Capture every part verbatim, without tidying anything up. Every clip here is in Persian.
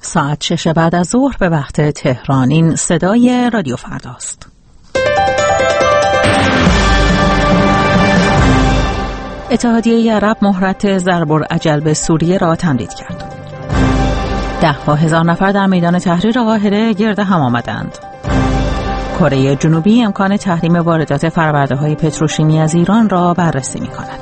ساعت شش بعد از ظهر به وقت تهران. این صدای رادیو فرداست. اتحادیه عرب مهلت ضرب‌العجل به سوریه را تمدید کرد. ده ها هزار نفر در میدان تحریر قاهره گرد هم آمدند. کره جنوبی امکان تحریم واردات فرآورده‌های پتروشیمی از ایران را بررسی می‌کند.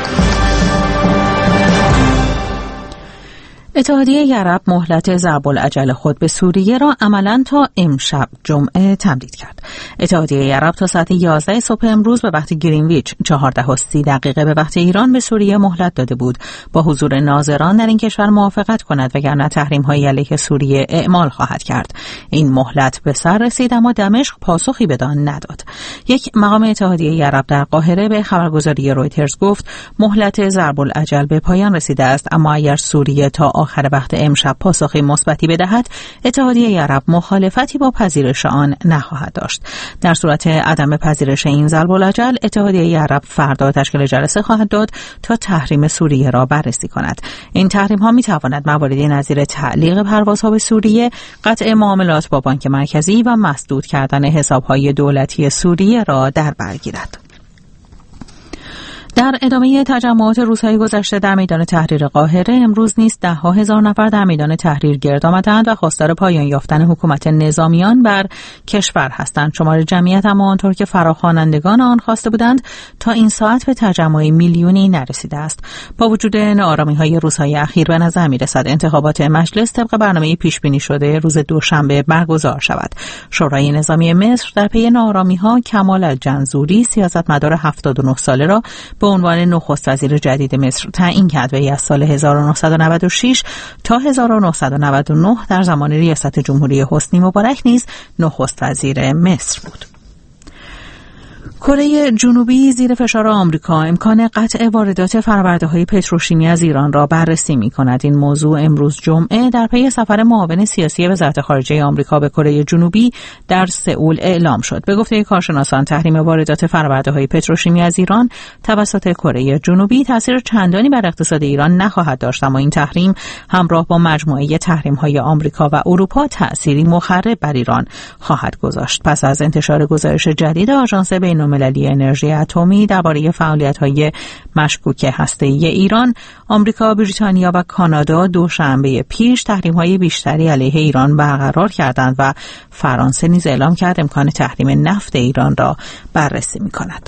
اتحادیه عرب مهلت ضرب‌العجل خود به سوریه را عملاً تا امشب جمعه تمدید کرد. اتحادیه عرب تا ساعت یازده صبح امروز به وقت گرینویچ چهارده و سی دقیقه به وقت ایران به سوریه مهلت داده بود با حضور ناظران در این کشور موافقت کند وگرنه تحریم‌های علیه سوریه اعمال خواهد کرد. این مهلت به سر رسید اما دمشق پاسخی بدان نداد. یک مقام اتحادیه عرب در قاهره به خبرگزاری رویترز گفت مهلت ضرب‌العجل به پایان رسیده است، اما اگر سوریه تا آخر وقت امشب پاسخی مثبتی بدهد اتحادیه عرب مخالفتی با پذیرش آن نخواهد داشت. در صورت عدم پذیرش این ضرب‌العجل اتحادیه عرب فردا تشکیل جلسه خواهد داد تا تحریم سوریه را بررسی کند. این تحریم ها می تواند مواردی نظیر تعلیق پروازها به سوریه، قطع معاملات با بانک مرکزی و مسدود کردن حساب‌های دولتی سوریه را در بر گیرد. در ادامه تجمعات روزهای گذشته در میدان تحریر قاهره امروز نیز ده ها هزار نفر در میدان تحریر گرد آمدند و خواستار پایان یافتن حکومت نظامیان بر کشور هستند. شمار جمعیت اما آنطور که فراخوانندگان آن خواسته بودند تا این ساعت به تجمع میلیونی نرسیده است. با وجود ناآرامی‌های روزهای اخیر به نظر می‌رسد انتخابات مجلس طبق برنامه پیش بینی شده روز دوشنبه برگزار شود. شورای نظامی مصر در پی ناآرامی‌ها کمال الجنزوری سیاستمدار هفتاد و نه ساله را به عنوان نخست وزیر جدید مصر تعیین کرد. وی از سال هزار و نهصد و نود و شش تا هزار و نهصد و نود و نه در زمان ریاست جمهوری حسنی مبارک نیز نخست وزیر مصر بود. کره جنوبی زیر فشار آمریکا امکان قطع واردات فرآورده‌های پتروشیمی از ایران را بررسی می‌کند. این موضوع امروز جمعه در پی سفر معاون سیاسی وزارت خارجه آمریکا به کره جنوبی در سئول اعلام شد. به گفته کارشناسان تحریم واردات فرآورده‌های پتروشیمی از ایران توسط کره جنوبی تاثیر چندانی بر اقتصاد ایران نخواهد داشت، اما این تحریم همراه با مجموعه تحریم‌های آمریکا و اروپا تأثیری مخرب بر ایران خواهد گذاشت. پس از انتشار گزارش جدید آژانس بین المللی انرژی اتمی درباره فعالیت‌های مشکوک هسته‌ای ایران، آمریکا، بریتانیا و کانادا دوشنبه پیش تحریم‌های بیشتری علیه ایران برقرار کردند و فرانسه نیز اعلام کرد امکان تحریم نفت ایران را بررسی می‌کند.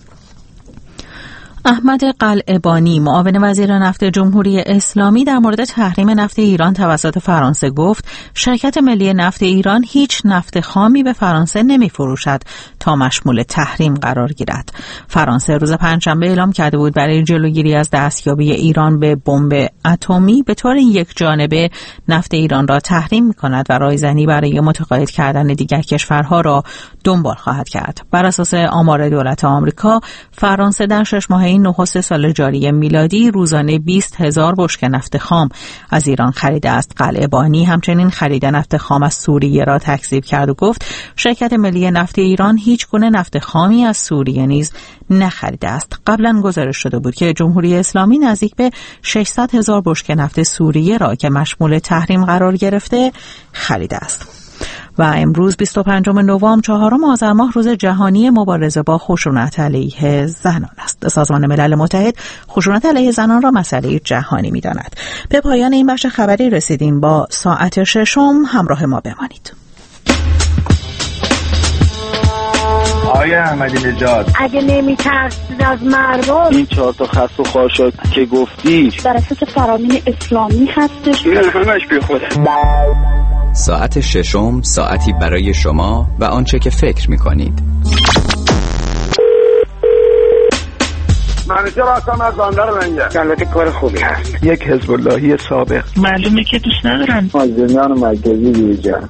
احمد قلعه‌بانی معاون وزیر نفت جمهوری اسلامی در مورد تحریم نفت ایران توسط فرانسه گفت شرکت ملی نفت ایران هیچ نفت خامی به فرانسه نمی فروشد تا مشمول تحریم قرار گیرد. فرانسه روز پنجشنبه اعلام کرده بود برای جلوگیری از دستیابی ایران به بمب اتمی به طور یک جانبه نفت ایران را تحریم می کند و رایزنی برای متقاعد کردن دیگر کشورها را دنبال خواهد کرد. بر اساس آمار دولت آمریکا، فرانسه در شش ماهه نخست سال جاری میلادی روزانه بیست هزار بشکه نفت خام از ایران خریده است. قلعه‌بانی همچنین خرید نفت خام از سوریه را تکذیب کرد و گفت شرکت ملی نفت ایران هیچ گونه نفت خامی از سوریه نیز نخریده است. قبلا گزارش شده بود که جمهوری اسلامی نزدیک به ششصد هزار بشکه نفت سوریه را که مشمول تحریم قرار گرفته خریده است. و امروز بیست و پنجم نوامبر چهارم آذر ماه روز جهانی مبارزه با خشونت علیه زنان است. سازمان ملل متحد خشونت علیه زنان را مسئله جهانی می‌داند. به پایان این بخش خبری رسیدیم. با ساعت ششم همراه ما بمانید. آقای احمدی نژاد، اگه نمی‌ترسید از مردم، این چهار تا خس و خاشاک که گفتی در اساس فرامین اسلامی هستش؟ نه، همش بی خوده. ساعت ششم، ساعتی برای شما و آنچه که فکر می‌کنید. منیجر هستم از بندر منگه. البته کار خوبی هست. یک حزب اللهی سابق. معلومه که دوست ندارن. مازنیان مرکزی بیرجن.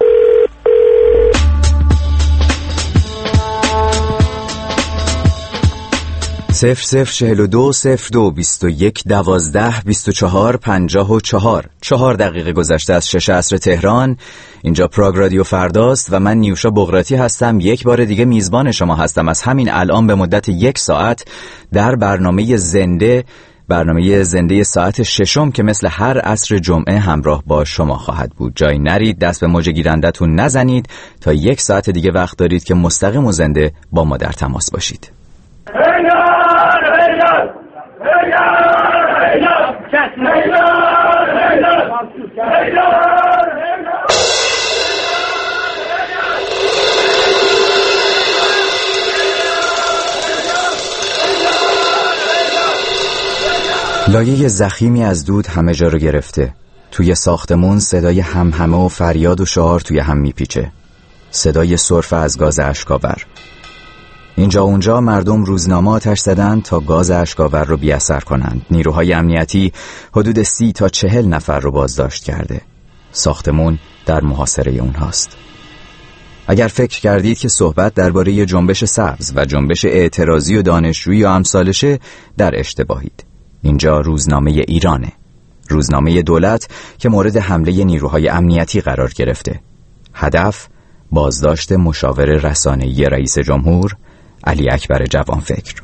صفر صفر چهل و دو صفر دو بیست و یک دوازده بیست و چهار پنجاه و چهار. چهار دقیقه گذشته از شش عصر تهران. اینجا پراگ رادیو فرداست و من نیوشا بغراتی هستم. یک بار دیگه میزبان شما هستم از همین الان به مدت یک ساعت در برنامه زنده برنامه زنده ساعت ششم که مثل هر عصر جمعه همراه با شما خواهد بود. جایی نرید، دست به موج گیرندتون نزنید تا یک ساعت دیگه وقت دارید که مستقیم و زنده با ما در تماس باشید. لایه زخیمی از دود همه جا رو گرفته. توی ساختمون صدای همهمه و فریاد و شعار توی هم میپیچه. صدای سرفه از گاز اشکاور. اینجا اونجا مردم روزنامه آتش زدن تا گاز اشکاور رو بی‌اثر کنند. نیروهای امنیتی حدود سی تا چهل نفر رو بازداشت کرده. ساختمون در محاصره اونهاست. اگر فکر کردید که صحبت درباره جنبش سبز و جنبش اعتراضی و دانشجویی و امثالشه، در اشتباهید. اینجا روزنامه ایرانه. روزنامه دولت که مورد حمله نیروهای امنیتی قرار گرفته. هدف بازداشت مشاور رسانه‌ای رئیس جمهور علی اکبر جوانفکر.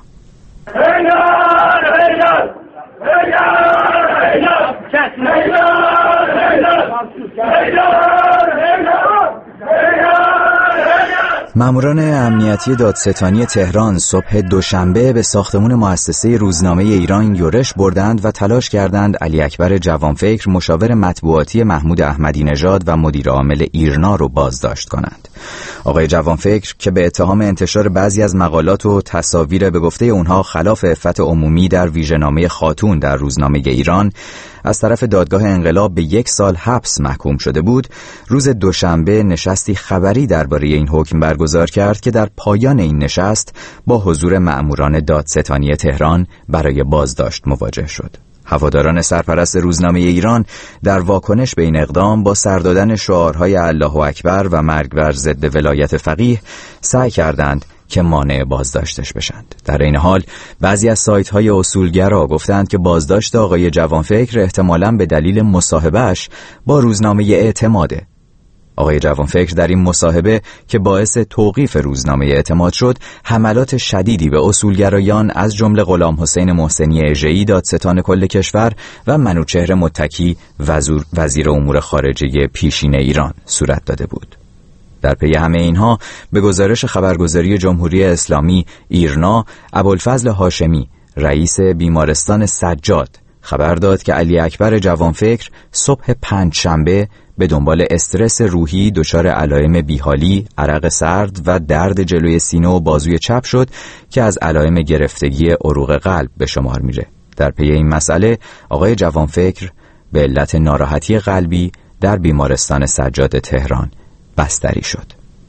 ماموران امنیتی دادستانی تهران صبح دوشنبه به ساختمان مؤسسه روزنامه ایران یورش بردند و تلاش کردند علی اکبر جوانفکر مشاور مطبوعاتی محمود احمدی نژاد و مدیر عامل ایرنا رو بازداشت کنند. آقای جوانفکر که به اتهام انتشار بعضی از مقالات و تصاویر به گفته اونها خلاف عفت عمومی در ویژه‌نامه خاتون در روزنامه ایران از طرف دادگاه انقلاب به یک سال حبس محکوم شده بود، روز دوشنبه نشستی خبری درباره این حکم برگزار کرد که در پایان این نشست با حضور مأموران دادستانی تهران برای بازداشت مواجه شد. هواداران سرپرست روزنامه ایران در واکنش به این اقدام با سر دادن شعارهای الله اکبر و مرگ بر ضد ولایت فقیه سعی کردند که مانع بازداشتش بشند. در این حال بعضی از سایت‌های اصولگرا گفتند که بازداشت آقای جوانفکر احتمالاً به دلیل مصاحبهش با روزنامه اعتماده. آقای جوانفکر در این مصاحبه که باعث توقیف روزنامه اعتماد شد، حملات شدیدی به اصولگرایان از جمله غلام حسین محسنی اژه‌ای دادستان کل کشور و منوچهر متکی وزیر امور خارجه پیشین ایران صورت داده بود. در پی همه اینها به گزارش خبرگزاری جمهوری اسلامی ایرنا، ابوالفضل هاشمی رئیس بیمارستان سجاد خبر داد که علی اکبر جوانفکر صبح پنجشنبه به دنبال استرس روحی دچار علائم بیحالی، عرق سرد و درد جلوی سینه و بازوی چپ شد که از علائم گرفتگی عروق قلب به شمار میره. در پی این مسئله آقای جوانفکر به علت ناراحتی قلبی در بیمارستان سجاد تهران بستری شد.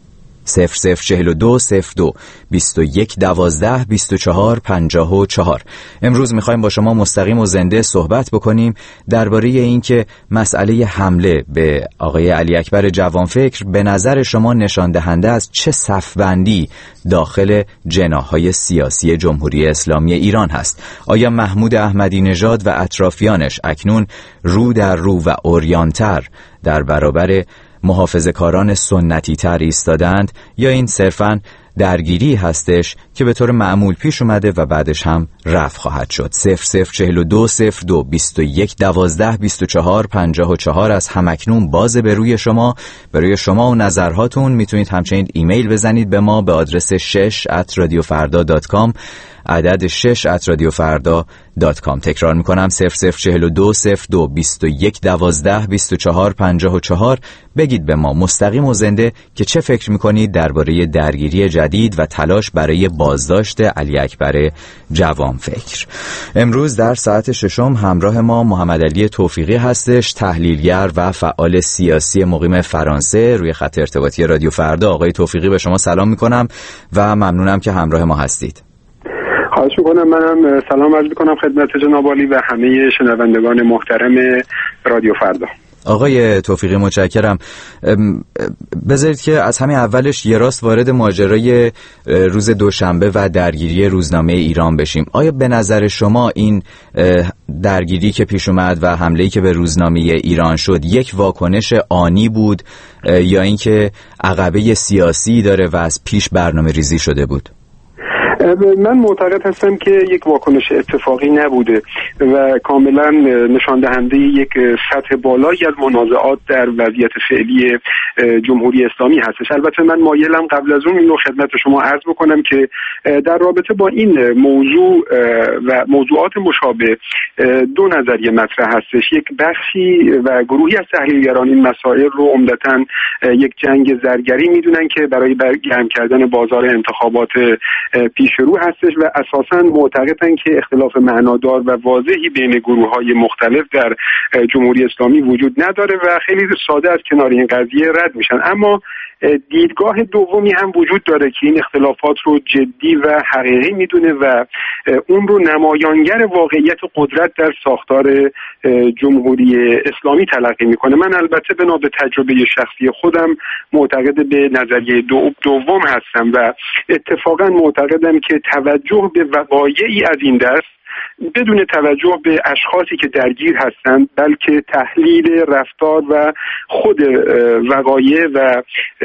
صفر صفر چهل و دو صفر دو بیست و یک دوازده بیست و چهار پنجاه و چهار. امروز میخوایم با شما مستقیم و زنده صحبت بکنیم درباره اینکه مسئله حمله به آقای علی اکبر جوانفکر به نظر شما نشان دهنده از چه صفبندی داخل جناح‌های سیاسی جمهوری اسلامی ایران هست. آیا محمود احمدی نژاد و اطرافیانش اکنون رو در رو و عریان‌تر در برابر محافظه‌کاران سنتی تر ایستادند، یا این صرفاً درگیری هستش که به طور معمول پیش اومده و بعدش هم رفع خواهد شد؟ صفر صفر چهل و دو صفر دو بیست و یک دوازده بیست و چهار پنجاه و چهار از همکنون باز به روی شما. برای شما و نظرهاتون میتونید همچنین ایمیل بزنید به ما به آدرس شش ات رادیو فردا دات کام، عدد شش ات رادیو فردا دات کام. تکرار میکنم صفر صفر چهل و دو صفر دو بیست و یک دوازده بیست و چهار پنجاه و چهار. بگید به ما مستقیم و زنده که چه فکر میکنید درباره درگیری جدید و تلاش برای بازداشت علی اکبر جوانفکر. امروز در ساعت ششم همراه ما محمد علی توفیقی هستش، تحلیلگر و فعال سیاسی مقیم فرانسه روی خط ارتباطی رادیو فردا. آقای توفیقی به شما سلام میکنم و ممنونم که همراه ما هستید. خواهش میکنم. منم سلام عرض میکنم خدمت جناب عالی و همه شنوندگان محترم رادیو فردا. آقای توفیقی متشکرم. بذارید که از همین اولش یه راست وارد ماجرای روز دوشنبه و درگیری روزنامه ایران بشیم. آیا به نظر شما این درگیری که پیش اومد و حمله‌ای که به روزنامه ایران شد یک واکنش آنی بود یا اینکه عقبه سیاسی داره و از پیش برنامه ریزی شده بود؟ من معتقد هستم که یک واکنش اتفاقی نبوده و کاملا نشان دهنده یک سطح بالایی از منازعات در وضعیت فعلی جمهوری اسلامی هستش. البته من مایلم قبل از اون اینو خدمت شما عرض بکنم که در رابطه با این موضوع و موضوعات مشابه دو نظریه مطرح هستش. یک بخشی و گروهی از تحلیلگران این مسائل رو عمدتاً یک جنگ زرگری میدونن که برای گرم کردن بازار انتخابات پیش رو هستش و اساساً معتقدن که اختلاف معنادار و واضحی بین گروه‌های مختلف در جمهوری اسلامی وجود نداره و خیلی ساده از کنار این قضیه رد میشن. اما دیدگاه دومی هم وجود داره که این اختلافات رو جدی و حقیقی میدونه و اون رو نمایانگر واقعیت قدرت در ساختار جمهوری اسلامی تلقی میکنه. من البته بنا به تجربه شخصی خودم معتقد به نظریه دو دوم هستم و اتفاقا معتقدم که توجه به وقایعی از این دست بدون توجه به اشخاصی که درگیر هستند، بلکه تحلیل رفتار و خود وقایع و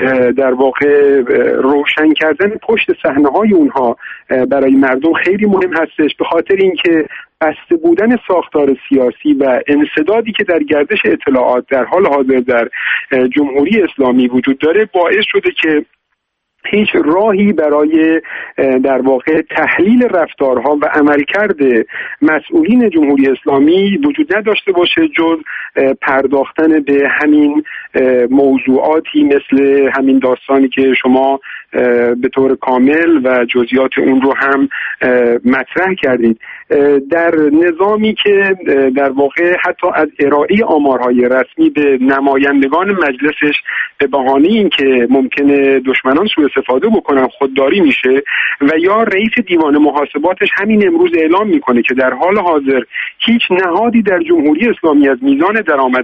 در واقع روشن کردن پشت صحنه‌های اونها برای مردم خیلی مهم هستش، به خاطر اینکه بسته بودن ساختار سیاسی و انسدادی که در گردش اطلاعات در حال حاضر در جمهوری اسلامی وجود داره باعث شده که هیچ راهی برای در واقع تحلیل رفتارها و عملکرد مسئولین جمهوری اسلامی وجود نداشته باشه جز پرداختن به همین موضوعاتی مثل همین داستانی که شما به طور کامل و جزئیات اون رو هم مطرح کردید. در نظامی که در واقع حتی از ارائه آمارهای رسمی به نمایندگان مجلسش به بهانه این که ممکنه دشمنان سوء استفاده بکنن خودداری میشه و یا رئیس دیوان محاسباتش همین امروز اعلام میکنه که در حال حاضر هیچ نهادی در جمهوری اسلامی از میزان درآمد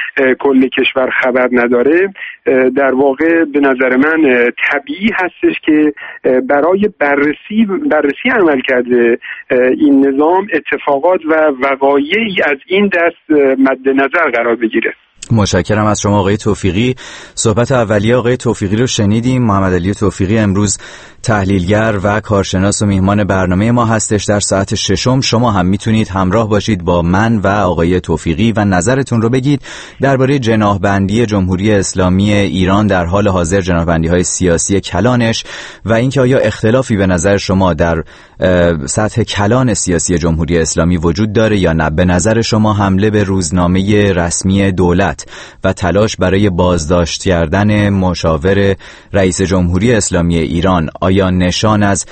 کل کشور خبر نداره، در واقع به نظر من طبیعی هستش که برای بررسی بررسی عمل کرده این نظام اتفاقات و وقایعی از این دست مد نظر قرار بگیره. متشکرم از شما آقای توفیقی. صحبت اولیه آقای توفیقی رو شنیدیم. محمد علی توفیقی امروز تحلیلگر و کارشناس و میهمان برنامه ما هستش در ساعت ششم. شما هم میتونید همراه باشید با من و آقای توفیقی و نظرتون رو بگید درباره جناحبندی جمهوری اسلامی ایران در حال حاضر، جناحبندی‌های سیاسی کلانش و اینکه آیا اختلافی به نظر شما در سطح کلان سیاسی جمهوری اسلامی وجود داره یا نه. به نظر شما حمله به روزنامه رسمی دولت و تلاش برای بازداشت کردن مشاور رئیس جمهوری اسلامی ایران آیا نشان از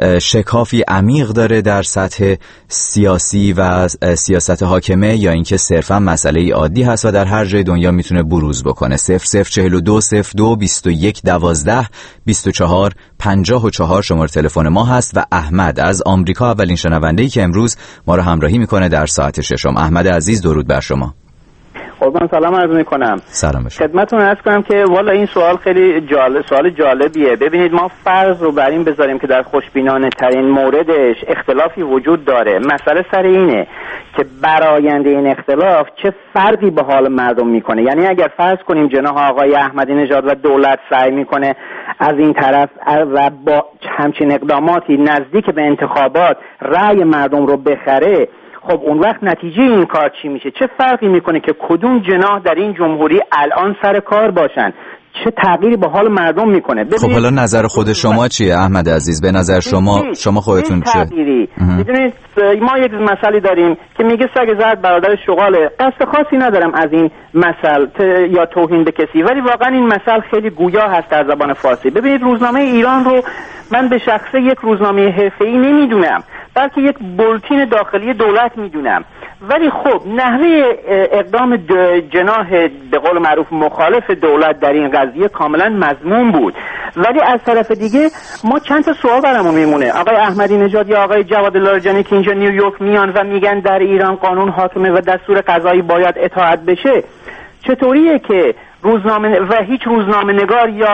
شکافی عمیق داره در سطح سیاسی و سیاست حاکمه یا اینکه صرفا مسئله عادی هست و در هر جای دنیا میتونه بروز بکنه؟ صفر صفر چهل و دو صفر دو بیست و یک دوازده بیست و چهار پنجاه و چهار شماره تلفن ما هست و احمد از آمریکا اولین شنونده‌ای که امروز ما رو همراهی میکنه در ساعت ششم. احمد عزیز درود بر شما. قربان سلام عرض میکنم. سلام بشم. خدمتتون عرض کنم که والا این سوال خیلی جالب، سوال جالبیه. ببینید ما فرض رو بر این بذاریم که در خوشبینانه ترین موردش اختلافی وجود داره. مسئله سر اینه که براینده این اختلاف چه فردی به حال مردم میکنه. یعنی اگر فرض کنیم جناح آقای احمدی نژاد و دولت سعی میکنه از این طرف و با همچین اقداماتی نزدیک به انتخابات رأی مردم رو بخره، خب اون وقت نتیجه این کار چی میشه؟ چه فرقی میکنه که کدوم جناح در این جمهوری الان سر کار باشن؟ چه تغییری به حال مردم میکنه؟ خب حالا نظر خود شما چیه احمد عزیز؟ به نظر شما شما خودتون چه؟ میدونید ما یک مسئله داریم که میگه سگ زرد برادر شغاله. قصد خاصی ندارم از این مثل یا توهین به کسی، ولی واقعا این مثل خیلی گویا هست در زبان فارسی. ببینید روزنامه ایران رو من به شخصه یک روزنامه حرفه‌ای نمیدونم، بلکه یک بولتین داخلی دولت میدونم. ولی خب نحوه اقدام جناح به قول معروف مخالف دولت در این قضیه کاملا مذموم بود. ولی از طرف دیگه ما چند تا سوال برامون میمونه. آقای احمدی نژاد یا آقای جواد لاریجانی که اینجا نیویورک میان و میگن در ایران قانون حاکمه و دستور قضایی باید اطاعت بشه، چطوریه که روزنامه و هیچ روزنامه نگار یا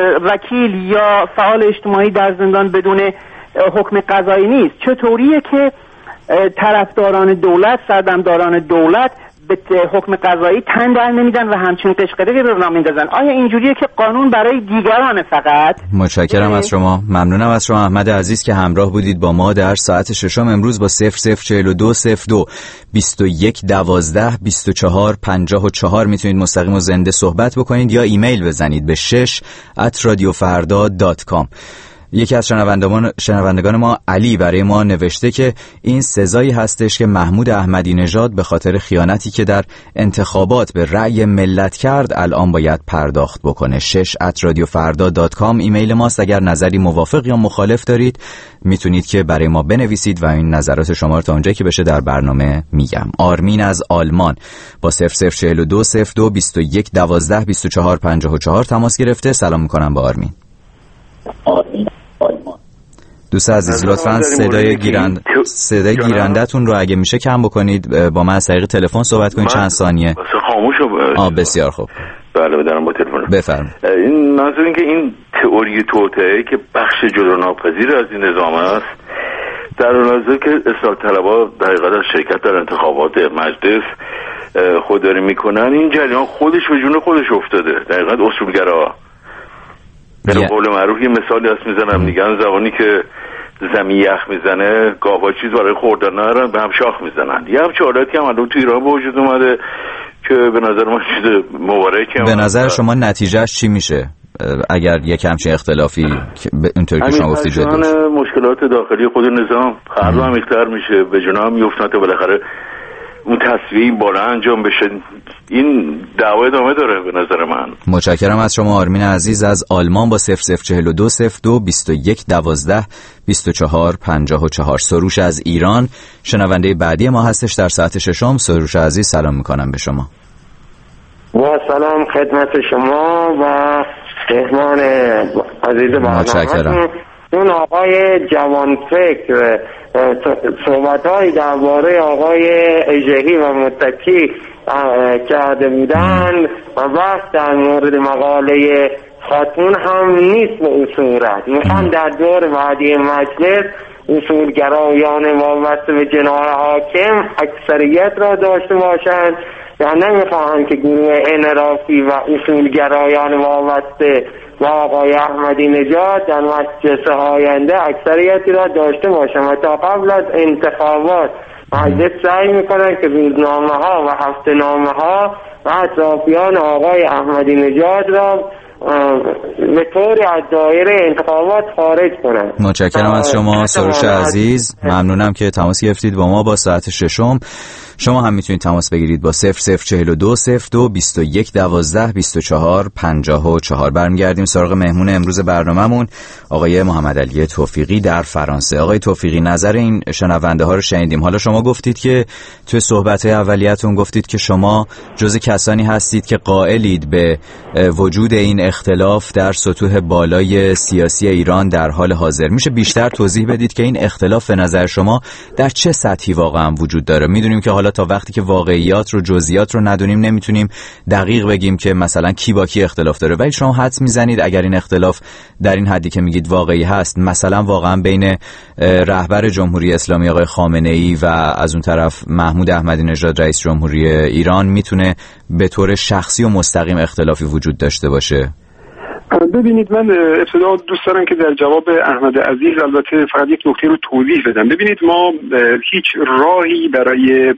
وکیل یا فعال اجتماعی در زندان بدون حکم قضایی نیست؟ چطوریه که طرفداران دولت، سردمداران دولت به حکم قضایی تن در نمیدن و همچین قشقرقی رو راه میندازن. آیا اینجوریه که قانون برای دیگران فقط؟ متشکرم از شما، ممنونم از شما احمد عزیز که همراه بودید با ما در ساعت ششم امروز با صفر صفر چهل و دو صفر دو بیست و یک دوازده بیست و چهار پنجاه و چهار میتونید مستقیم و زنده صحبت بکنید یا ایمیل بزنید به شش ات رادیو فردا دات کام. یکی از شنوندگان شنوندگان ما علی برای ما نوشته که این سزایی هستش که محمود احمدی نژاد به خاطر خیانتی که در انتخابات به رأی ملت کرد الان باید پرداخت بکنه. شش ات رادیو فردا دات کام ایمیل ماست. اگر نظری موافق یا مخالف دارید میتونید که برای ما بنویسید و این نظرات شما رو تا اونجایی که بشه در برنامه میگم. آرمین از آلمان با صفر صفر چهل و دو صفر دو بیست و یک دوازده بیست و چهار پنجاه و چهار تماس گرفته. سلام میکنم با آرمین. آرمین دوست عزیز لطفاً صدای گیرند صدای گیرندتون رو اگه میشه کم بکنید، با من از طریق تلفن صحبت کنید چند ثانیه. خاموشه. آه بسیار خوب. بله بدارم با تلفن. بفرمایید. این منظور این که این تئوری توطئه که بخش جدا ناپذیر از این نظام است، در نظر که اصلاح طلبها در حقیقت از شرکت در انتخابات مجلس خودداری میکنن، این جریان خودش به جون خودش افتاده. در حقیقت اصولگرا به قول معروف یه مثالی هست میزنم، میگن زبانی که زمین یخ میزنه گاوا چیز برای خوردن ندارن به هم شاخ میزنن. یه همچه حالتی هم الان تو ایران به وجود اومده که به نظر من چیز مبارکه. به نظر شما نتیجهش چی میشه اگر یک همچین اختلافی اونطور که شما گفتید جدی بشه؟ مشکلات داخلی خود نظام هر رو عمیق‌تر میشه، به جنا هم میفتن تا بالاخره اون تصویه بالا انجام بشه. این دعوا ادامه داره به نظر من. متشکرم از شما آرمین عزیز از آلمان با صفر صفر چهل و دو صفر دو بیست و یک دوازده بیست و چهار پنجاه و چهار. سروش از ایران شنونده بعدی ما هستش در ساعت ششم. سروش عزیز سلام میکنم به شما. با سلام خدمت شما و مهمان عزیز برنامه. متشکرم. اون آقای جوانفکر صحبت‌هایی درباره آقای اژهی و متکی کرده بودن و بحث در مورد مقاله خاتون هم نیست به اون صورت. میخوان در دور بعدی مجلس اصولگرایان وابسته به جناح حاکم اکثریت را داشته باشند یا نمیخواهند که گروه انحرافی و اصولگرایان وابسته و آقای احمدی نژاد در مجلس آینده اکثریتی را داشته باشند و تا قبل از انتخابات مجلس سعی میکنند که روزنامه ها و هفته نامه ها و اطرافیان آقای احمدی نژاد را به طوری از دایره انتخابات خارج کنند. متشکرم از شما سروش عزیز، ممنونم که تماس گرفتید با ما با ساعت ششم. شما هم میتونید تماس بگیرید با صفر صفر چهل و دو صفر دو بیست و یک دوازده بیست و چهار پنجاه و چهار. برمیگردیم سراغ مهمون امروز برنامه‌مون آقای محمد علی توفیقی در فرانسه. آقای توفیقی نظر این شنونده ها رو شنیدیم. حالا شما گفتید که توی صحبت‌های اولیه‌تون گفتید که شما جز کسانی هستید که قائلید به وجود این اختلاف در سطوح بالای سیاسی ایران در حال حاضر. میشه بیشتر توضیح بدید که این اختلاف به نظر شما در چه سطحی واقعا وجود داره؟ میدونیم که حالا تا وقتی که واقعیات رو جزئیات رو ندونیم نمیتونیم دقیق بگیم که مثلا کی با کی اختلاف داره، ولی شما حدس میزنید اگر این اختلاف در این حدی که میگید واقعی هست، مثلا واقعا بین رهبر جمهوری اسلامی آقای خامنه‌ای و از اون طرف محمود احمدی نژاد رئیس جمهوری ایران میتونه به طور شخصی و مستقیم اختلافی وجود داشته باشه؟ ببینید من ابتدا دوست دارم که در جواب احمد عزیز البته فقط یک نکته رو توضیح بدم. ببینید ما هیچ راهی برای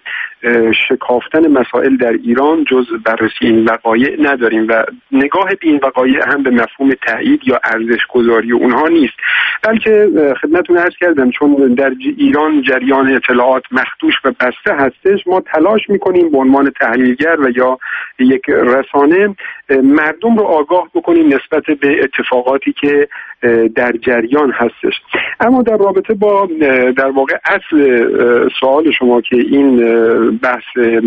شکافتن مسائل در ایران جز بررسی این وقایع نداریم و نگاه به این وقایع هم به مفهوم تایید یا ارزش گذاری اونها نیست، بلکه خدمتتون عرض کردم چون در ایران جریان اطلاعات مخدوش و بسته هستش، ما تلاش میکنیم به عنوان تحلیلگر و یا یک رسانه مردم رو آگاه بکنیم نسبت به اتفاقاتی که در جریان هستش. اما در رابطه با در واقع اصل سوال شما که این بحث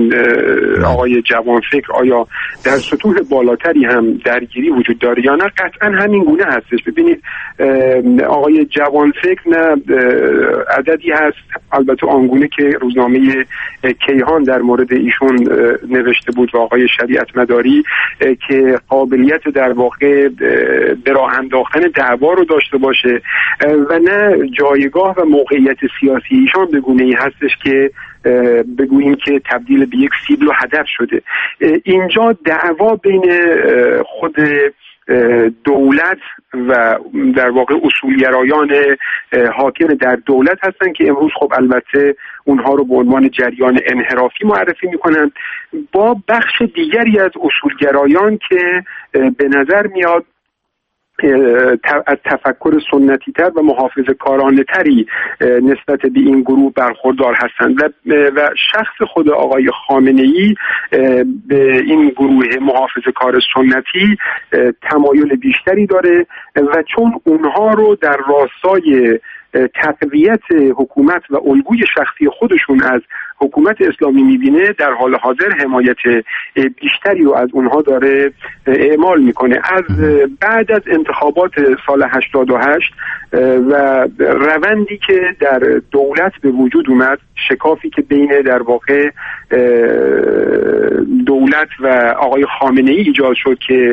آقای جوانفکر آیا در سطوح بالاتری هم درگیری وجود داره یا نه، قطعا همین گونه هستش. ببینید آقای جوانفکر نه عددی هست البته آنگونه که روزنامه کیهان در مورد ایشون نوشته بود و آقای شریعت مداری که قابلیت در واقع به راه انداختن دعوا رو داشته باشه و نه جایگاه و موقعیت سیاسی ایشان به گونه‌ای هستش که بگوییم که تبدیل به یک سیبل و هدف شده. اینجا دعوا بین خود دولت و در واقع اصولگرایان حاکم در دولت هستن که امروز خب البته اونها رو به عنوان جریان انحرافی معرفی میکنن، با بخش دیگری از اصولگرایان که به نظر میاد از تفکر سنتی تر و محافظه کارانه تری نسبت به این گروه برخوردار هستند و, و شخص خود آقای خامنه‌ای به این گروه محافظه کار سنتی تمایل بیشتری داره و چون اونها رو در راستای تقویت حکومت و الگوی شخصی خودشون از حکومت اسلامی میبینه، در حال حاضر حمایت بیشتری رو از اونها داره اعمال میکنه. از بعد از انتخابات سال هشتاد و هشت و روندی که در دولت به وجود اومد، شکافی که بین در واقع دولت و آقای خامنه‌ای ایجاد شد که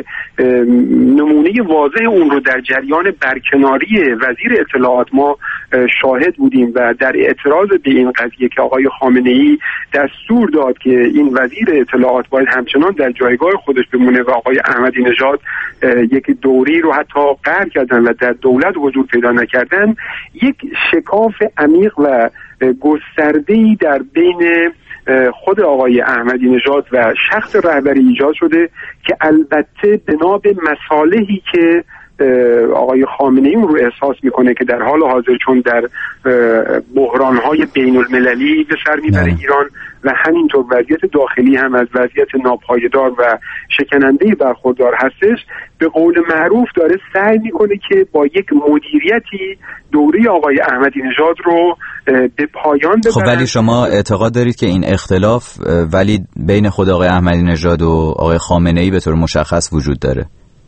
نمونه واضح اون رو در جریان برکناری وزیر اطلاعات ما شاهد بودیم و در اعتراض به این قضیه که آقای خامنه‌ای دستور داد که این وزیر اطلاعات باید همچنان در جایگاه خودش بمونه و آقای احمدی نژاد یک دوری رو حتی قهر کردن و در دولت حضور پیدا نکردن، یک شکاف عمیق و گسترده‌ای در بین خود آقای احمدی نژاد و شخص رهبری ایجاد شده که البته بنا به مصالحی که آقای خامنه‌ای اون رو احساس میکنه که در حال حاضر چون در بحران‌های بین المللی به سر میبره ایران و همینطور وضعیت داخلی هم از وضعیت ناپایدار و شکننده برخوردار هستش، به قول معروف داره سعی میکنه که با یک مدیریتی دوره آقای احمدی نژاد رو به پایان ببره. خب ولی شما اعتقاد دارید که این اختلاف ولی بین خود آقای احمدی نژاد و آقای خامنه‌ای به طور مشخص وجود داره؟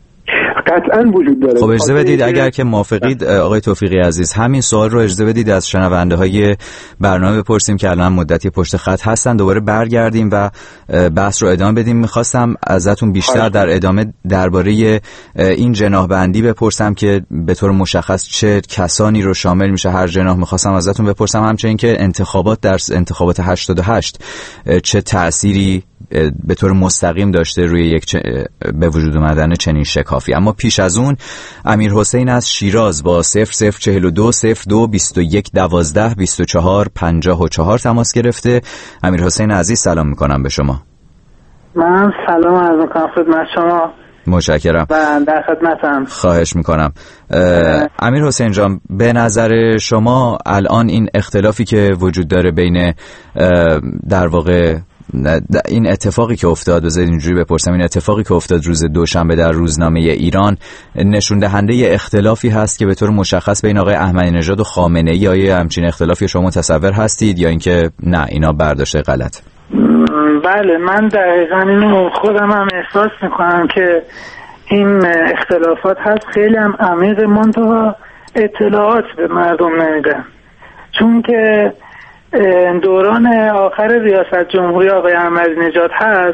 قطعاً وجود داره. خب اجازه بدید اگر که موافقید آقای توفیقی عزیز همین سوال رو اجازه بدید از شنونده های برنامه بپرسیم که الان مدتی پشت خط هستن، دوباره برگردیم و بحث رو ادامه بدیم. میخواستم ازتون بیشتر در ادامه درباره این جناح بندی بپرسم که به طور مشخص چه کسانی رو شامل میشه هر جناح. میخواستم ازتون بپرسم همچنین که انتخابات در انتخابات هشتاد و هشت چه تأثیری به طور مستقیم داشته روی یک چ... به وجود آمدن چنین شکافی. اما پیش از اون امیر حسین از شیراز با صفر صفر چهل و دو صفر دو بیست و یک دوازده بیست و چهار پنجاه و چهار تماس گرفته. امیر حسین عزیز سلام میکنم به شما. من سلام عرض میکنم خدمت شما. متشکرم. و در خدمتم. خواهش میکنم. امیر حسین جان، به نظر شما الان این اختلافی که وجود داره بین در واقع این اتفاقی که افتاد، بذارید اینجوری بپرسم، این اتفاقی که افتاد روز دوشنبه در روزنامه ایران نشون دهنده اختلافی هست که به طور مشخص بین آقای احمدی نژاد و خامنه‌ای، یا همچین اختلافی شما متصور هستید یا اینکه نه اینا برداشت غلط؟ بله، من دقیقاً اینو خودم هم احساس میکنم که این اختلافات هست، خیلی هم عمیق، منتها اطلاعات به مردم نمیدن. چون که دوران آخر ریاست جمهوری آقای احمدی نژاد هست،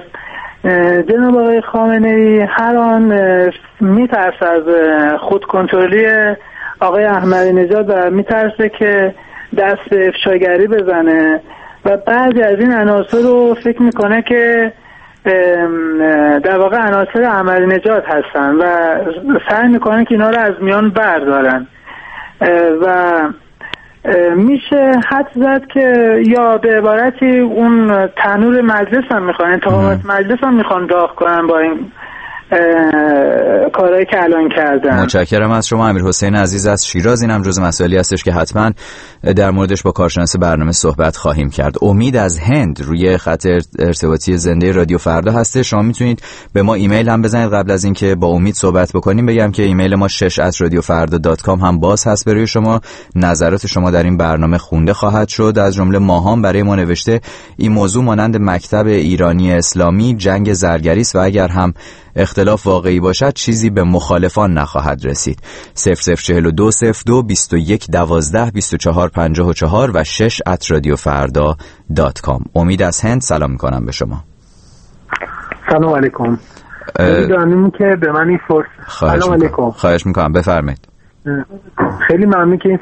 جناب آقای خامنه‌ای هر آن میترسه از خود کنترلی آقای احمدی نژاد و میترسه که دست به افشاگری بزنه و بعضی از این عناصر رو فکر میکنه که در واقع عناصر احمدی نژاد هستن و سعی میکنه که اینا رو از میان بردارن و میشه حد زد که یا به عبارتی اون تنور مجلس هم میخوان، انتخابات مجلس هم میخوان داغ کنن با این کارهایی که الان کردن. متشکرم از شما امیر حسین عزیز از شیراز. اینم جزء مسائلی هستش که حتما در موردش با کارشناس برنامه صحبت خواهیم کرد. امید از هند روی خط ارتباطی زنده رادیو فردا هسته. شما میتونید به ما ایمیل هم بزنید قبل از اینکه با امید صحبت بکنیم. بگم که ایمیل ما شش ات رادیو فردا دات کام هم باز هست برای شما. نظرات شما در این برنامه خونده خواهد شد. از جمله ماهام برای ما نوشته این موضوع مانند مکتب ایرانی اسلامی جنگ زرگری است و اگر هم اختلاف واقعی باشد چیزی به مخالفان نخواهد رسید. صفر صفر چهل و دو صفر دو بیست و یک دوازده بیست و چهار پنجاه و چهار و شش ات رادیو فردا دات کام. امید از هند سلام میکنم به شما. سلام علیکم. میدونم که به من این فرصت. خواهش میکنم. خواهش میکنم بفرمایید. خیلی ممنون که این فرصت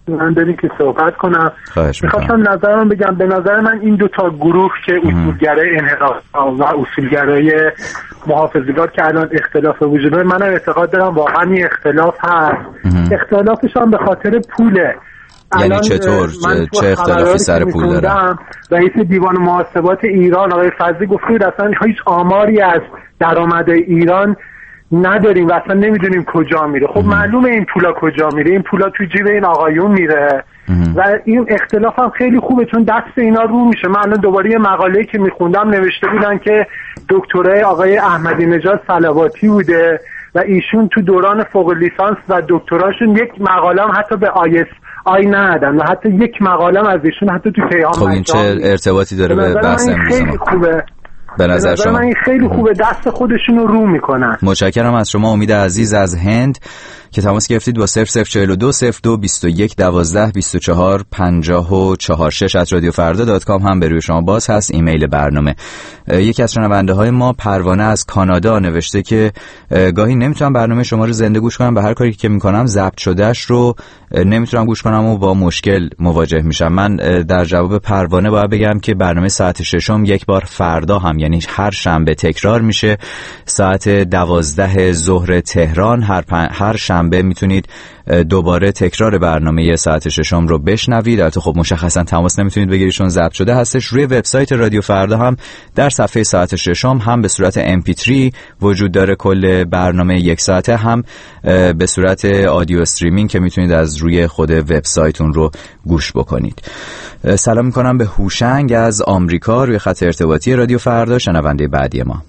من داریم که صحبت کنم. میخواستم نظرم بگم. به نظر من این دو تا گروه که اصولگرای انحراف و اصولگرای محافظه‌کار که الان اختلاف وجود داره، من اعتقاد دارم واقعا این اختلاف هست. اختلافش هم به خاطر پوله. یعنی چطور؟ چه اختلافی سر پول داره؟ رئیس دیوان محاسبات ایران آقای فضلی گفته بود اصلا هیچ آماری از درآمد ایران نداریم و اصلا نمیدونیم کجا میره. خب معلومه این پولا کجا میره، این پولا تو جیب این آقایون میره و این اختلاف هم خیلی خوبه چون دست اینا رو میشه. من الان دوباره یه مقاله‌ای که میخوندم نوشته بودن که دکترای آقای احمدی نژاد صلواتی بوده و ایشون تو دوران فوق لیسانس و دکتراشون یک مقاله هم حتی به آیس آی ندادن و حتی یک مقاله هم از ایشون حتی تو پیام. خب این چه ارتباطی داره به بحث امروز ما؟ خوبه. به نظر شما؟ من خیلی خوبه، دست خودشون رو رو میکنن. متشکرم از شما امید عزیز از هند که تماس گرفتید با صفر صفر چهل و دو صفر دو بیست و یک دوازده بیست و چهار پنجاه و چهار. شش ات رادیو فردا دات کام هم به روی شما باز هست، ایمیل برنامه. یکی از شنونده های ما پروانه از کانادا نوشته که گاهی نمیتونم برنامه شما رو زنده گوش کنم، به هر کاری که میکنم ضبط شدهش رو نمیتونم گوش کنم و با مشکل مواجه میشم. من در جواب پروانه باید بگم که برنامه ساعت ششم یک بار فردا هم، یعنی هر شنبه تکرار میشه ساعت دوازده ظهر تهران. هر پن... هر شنبه میتونید دوباره تکرار برنامه ساعت ششم رو بشنوید. البته خب مشخصا تماس نمیتونید بگیرید چون ضبط شده هستش. روی وبسایت رادیو فردا هم در صفحه ساعت ششم هم به صورت ام پی تری وجود داره کل برنامه یک ساعته، هم به صورت آدیو استریمینگ که میتونید از روی خود وبسایتون رو گوش بکنید. سلام میکنم به هوشنگ از آمریکا روی خط ارتباطی رادیو فردا، شنونده بعدی ما.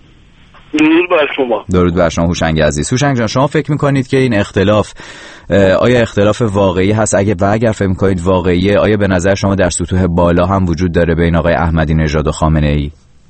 درود بر شما. درود بر شما هوشنگ عزیز. هوشنگ جان، شما فکر میکنید که این اختلاف آیا اختلاف واقعی هست؟ اگه و اگر فکر میکنید واقعیه، آیا به نظر شما در سطوح بالا هم وجود داره بین آقای احمدی نژاد و خامنه ای؟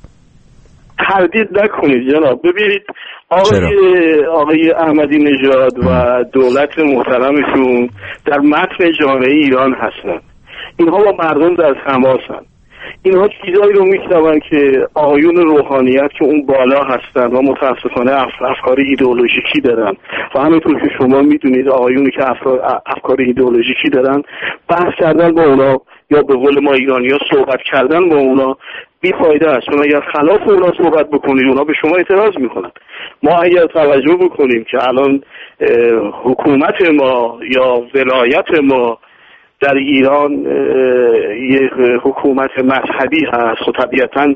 تردید نکنید جناب. ببینید آقای آقای احمدی نژاد و دولت محترمشون در متن جامعه ایران هستند. اینها با مردم در تماسن. اینها چیزایی رو میشنون که آقایون روحانیت که اون بالا هستن و متاسفانه افکار ایدئولوژیکی دارن و همینطور که شما میدونید آقایونی که افکار ایدئولوژیکی دارن بحث کردن با اونا یا به قول ما ایرانی‌ها صحبت کردن با اونا بی‌فایده است. چون اگر خلاف اونا صحبت بکنید اونا به شما اعتراض میکنن. ما اگر توجه بکنیم که الان حکومت ما یا ولایت ما در ایران یک حکومت مذهبی هست و طبیعتاً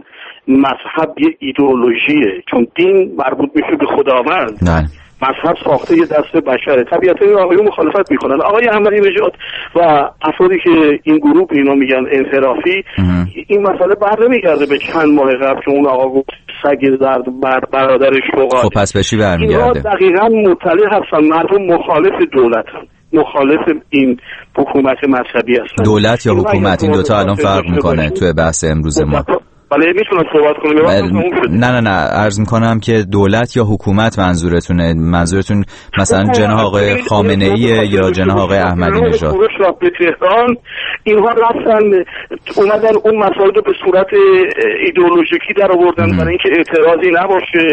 مذهب یه ایدئولوژیه، چون دین مربوط میشه به خداوند. نه. مذهب ساخته یه دست بشره. طبیعتاً این آقایون مخالفت میکنن. آقای احمدی نژاد و افرادی که این گروه اینا میگن انحرافی، این مسئله بر نمیگرده به چند ماه قبل که اون آقا گفت سگ زرد بر برادر شغال. خب پس به چی برمیگرده؟ اینا دقیقاً مطلع هستن. مردم مخالف دولتن، مخالف این حکومت مذهبی هستن. دولت یا حکومت، این دوتا الان فرق میکنه توی بحث امروز ما. بله میتونم صحبت کنم؟ نه نه نه عرض میکنم که دولت یا حکومت منظورتونه؟ منظورتون مثلا جناح آقای خامنه ای یا جناح آقای احمدی نژاد؟ به تهران اینها رفتن اومدن اون مسائل رو به صورت ایدئولوژیکی در آوردن برای اینکه اعتراضی نباشه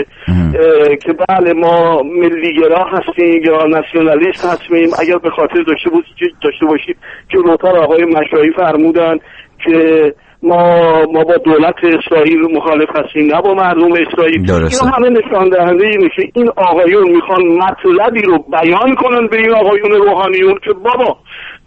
که بله ما ملیگرا هستیم یا ناسیونالیست هستیم. اگر به خاطر داشته بود داشته باشید جلوتر آقای مشایی فرمودن که ما ما با دولت اسرائیل مخالف هستیم نه با مردم اسرائیل. اینا همه نشان دهنده اینه که این آقایون میخوان مطلبی رو بیان کنن به این آقایون روحانیون که بابا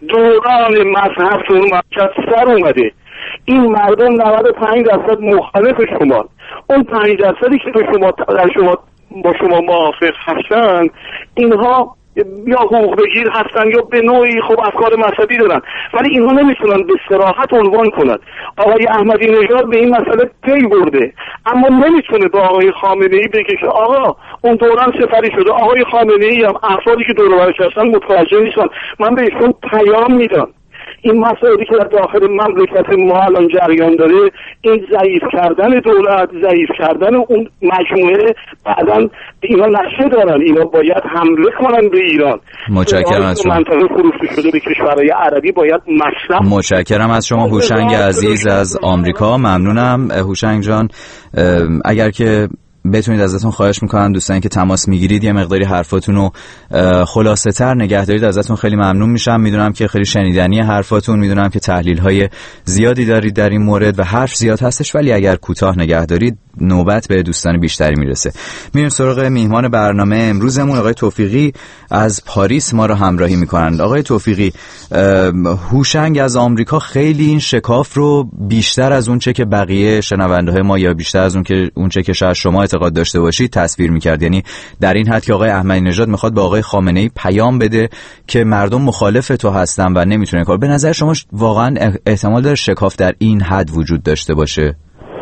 دوران مذهب که اون مملکت سر اومده، این مردم نود و پنج درصد مخالف شما، اون پنج درصدی که به شما در شما با شما موافق هستن اینها یا حقوق بگیر هستن یا به نوعی خب افکار مذهبی دارن، ولی اینها نمیتونن به صراحت عنوان کنن. آقای احمدی نژاد به این مسئله پی برده اما نمیتونه به آقای خامنه ای بگه که آقا اون دوران سپری شده. آقای خامنه ای هم افرادی که دور و برش هستن متوجه نیستن. من بهشون پیام میدم این مسائلی که در داخل مملکت ما الان جریان داره، این ضعیف کردن دولت، ضعیف کردن اون مجموعه، بعداً اینا نشه دارن، اینا باید حمله کنن به ایران. متشکرم از شما. منطقه فروخته شده به کشورهای عربی باید مصرف. متشکرم از شما هوشنگ عزیز از آمریکا. ممنونم هوشنگ جان. اگر که بتونید ازتون خواهش میکنم دوستانی که تماس میگیرید یه مقداری حرفاتون رو خلاصه تر نگه دارید، ازتون خیلی ممنون میشم. میدونم که خیلی شنیدنی حرفاتون، میدونم که تحلیل های زیادی دارید در این مورد و حرف زیاد هستش، ولی اگر کوتاه نگه دارید نوبت به دوستان بیشتری میرسه. میریم سراغ میهمان برنامه امروزمون. آقای توفیقی از پاریس ما رو همراهی میکنند. آقای توفیقی، هوشنگ از آمریکا خیلی این شکاف رو بیشتر از اون چه که بقیه شنونده های ما یا بیشتر از اون که اون چه که شاید شما اعتقاد داشته باشید تصویر میکرد. یعنی در این حد که آقای احمدی نژاد میخواد به آقای خامنه ای پیام بده که مردم مخالف تو هستن و نمیتونه کار. به نظر شما واقعا احتمال داره شکاف در این حد وجود داشته باشه؟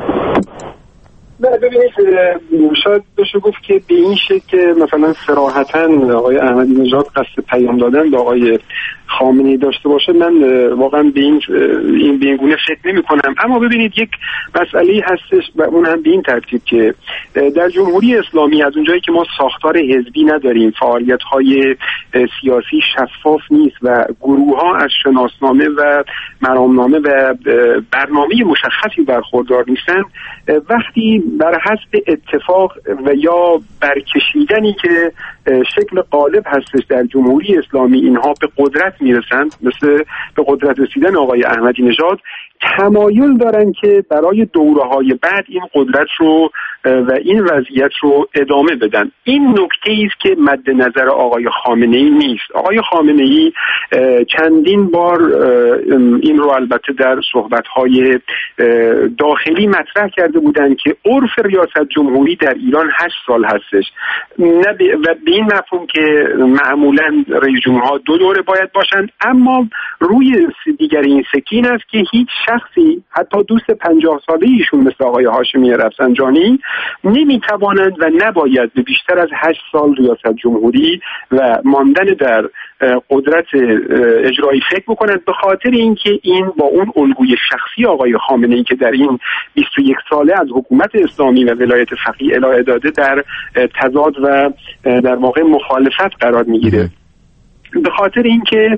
نه ببینید، شاید بشه گفت که به این شکل که مثلا صراحتاً آقای احمدی نژاد قصد پیام دادن به آقای خامنه‌ای داشته باشه، من واقعا به این این به این گونه فکر نمی کنم. اما ببینید یک مسئله هستش و اون هم به این ترتیب که در جمهوری اسلامی از اونجایی که ما ساختار حزبی نداریم، فعالیت‌های سیاسی شفاف نیست و گروه‌ها از شناسنامه و مرامنامه و برنامه مشخصی برخوردار نیستن، وقتی بر حسب اتفاق و یا برکشیدنی که شکل غالب هستش در جمهوری اسلامی اینها به قدرت میرسند، مثل به قدرت رسیدن آقای احمدی نژاد، تمایل دارن که برای دوره‌های بعد این قدرت رو و این وضعیت رو ادامه بدن. این نکته است که مد نظر آقای خامنه‌ای نیست. آقای خامنه‌ای چندین بار این رو البته در صحبت‌های داخلی مطرح کرده بودند که عرف ریاست جمهوری در ایران هشت سال هستش، نه و به این مفهوم که معمولاً رئیس جمهورها دو دوره باید باشند، اما روی دیگر این سکین است که هیچ شخصی، حتی دوست پنجاه ساله ایشون مثل آقای هاشمی رفسنجانی، نمیتوانند و نباید به بیشتر از هشت سال ریاست جمهوری و ماندن در قدرت اجرایی فکر بکنند، به خاطر اینکه این با اون الگوی شخصی آقای خامنه‌ای که در این بیست و یک ساله از حکومت اسلامی و ولایت فقیه ارائه داده در تضاد و در واقع مخالفت قرار میگیره. به خاطر اینکه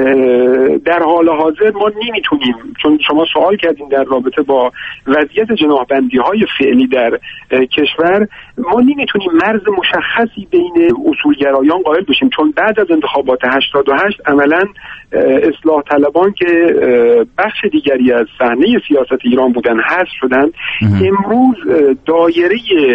در حال حاضر ما نمیتونیم، چون شما سوال کردین در رابطه با وضعیت جناحبندی های فعلی در کشور، ما نمیتونیم مرز مشخصی بین اصولگرایان قائل بشیم، چون بعد از انتخابات هشتاد و هشت عملاً اصلاح طلبان که بخش دیگری از صحنه سیاست ایران بودن حذف شدن. امروز دایره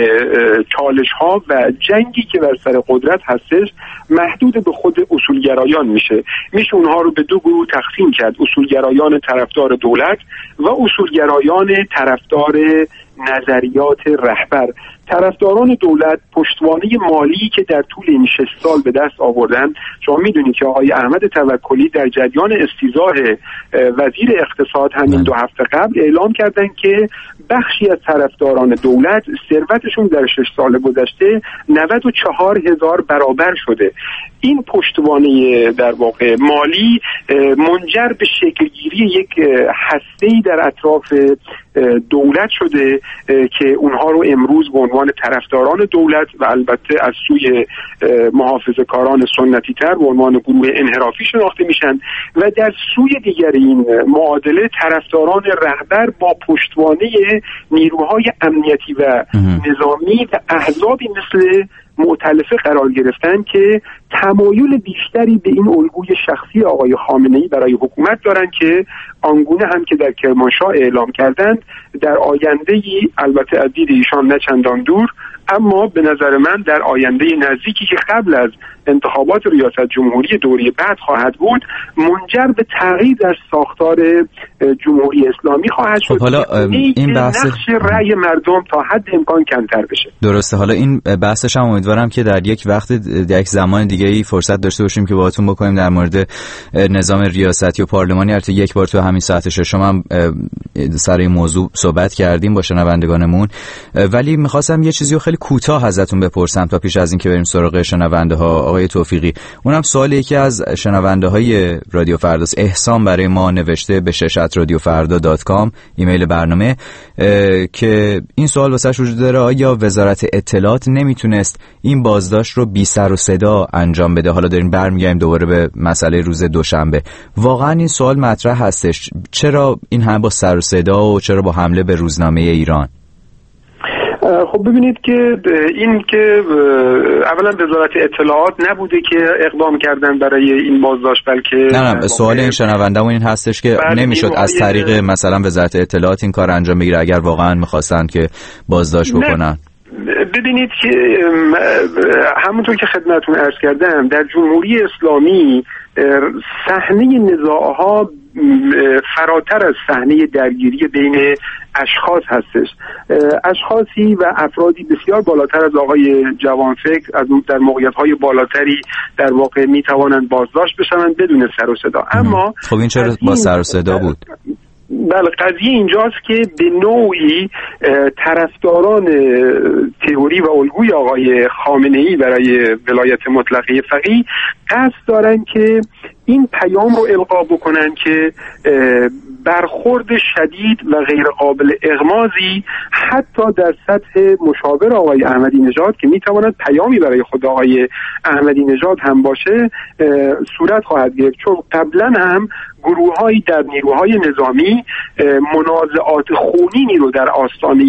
چالش ها و جنگی که بر سر قدرت هستش محدود به خود اصولگرایان میشه. میشه اونها رو به دو گروه تقسیم کرد: اصولگرایان طرفدار دولت و اصولگرایان طرفدار نظریات رهبر. طرفداران دولت پشتوانه مالی که در طول این شش سال به دست آوردن، شما میدونید که آقای احمد توکلی در جریان استیضاح وزیر اقتصاد همین دو هفته قبل اعلام کردن که بخشی از طرفداران دولت ثروتشون در شش سال گذشته نود و چهار هزار برابر شده. این پشتوانه در واقع مالی منجر به شکلگیری یک هسته‌ای در اطراف دولت شده که اونها رو امروز به عنوان طرفداران دولت و البته از سوی محافظه‌کاران سنتی تر به عنوان گروه انحرافی شناخته میشن، و در سوی دیگر این معادله طرفداران رهبر با پشتوانه نیروهای امنیتی و نظامی و احزابی مثل مؤتلفه قرار گرفتن که تمایل بیشتری به این الگوی شخصی آقای خامنه‌ای برای حکومت دارن که آنگونه هم که در کرمانشاه اعلام کردند در آینده‌ای، البته از دید ایشان نه چندان دور، اما به نظر من در آینده نزدیکی که قبل از انتخابات ریاست جمهوری دوره بعد خواهد بود، منجر به تغییر در ساختار جمهوری اسلامی خواهد شد. خب حالا این بحث نقش رأی مردم تا حد امکان کمتر بشه. درسته. حالا این بحثش هم امیدوارم که در یک وقت در یک زمان دیگه ای فرصت داشته باشیم که باهاتون بکنیم در مورد نظام ریاستی و پارلمانی. البته یک بار تو همین ساعت ششم هم سر این موضوع صحبت کردیم با شنوندگانمون، ولی می‌خواستم یه چیزی رو خیلی کوتاه ازتون بپرسم تا پیش از این که بریم سراغ شنونده ها. آقای توفیقی، اونم سوالی که از شنونده های رادیو فرداست احسان برای ما نوشته به شش ات رادیو فردا دات کام ایمیل برنامه، که این سوال واسش وجود داره: آیا وزارت اطلاعات نمیتونست این بازداشت رو بی سر و صدا انجام بده؟ حالا داریم برمیگردیم دوباره به مسئله روز دوشنبه. واقعا این سوال مطرح هستش، چرا این هم با سر و صدا و چرا با حمله به روزنامه ایران؟ خب ببینید که این که اولا وزارت اطلاعات نبوده که اقدام کردن برای این بازداشت، بلکه نه نه سوال این شنونده‌مون این هستش که نمیشد از طریق مثلا وزارت اطلاعات این کار انجام بگیره اگر واقعا می‌خواستن که بازداشت بکنن؟ ببینید که همونطور که خدمتتون عرض کردم در جمهوری اسلامی صحنه نزاع‌ها فراتر از صحنه درگیری بین اشخاص هستش. اشخاصی و افرادی بسیار بالاتر از آقای جوانفکر از در موقعیت‌های بالاتری در واقع می‌توانند بازداشت بشوند بدون سر و صدا. اما خب این چرا با سر و صدا بود؟ بله، قضیه اینجاست که به نوعی طرفداران تئوری و الگوی آقای خامنه‌ای برای ولایت مطلقه فقیه قصد دارن که این پیام رو القا بکنن که برخورد شدید و غیر قابل اغماضی حتی در سطح مشاور آقای احمدی نژاد که میتواند پیامی برای خود آقای احمدی نژاد هم باشه صورت خواهد گرفت، چون قبلا هم گروه‌هایی در نیروهای نظامی منازعات خونینی رو در آستانه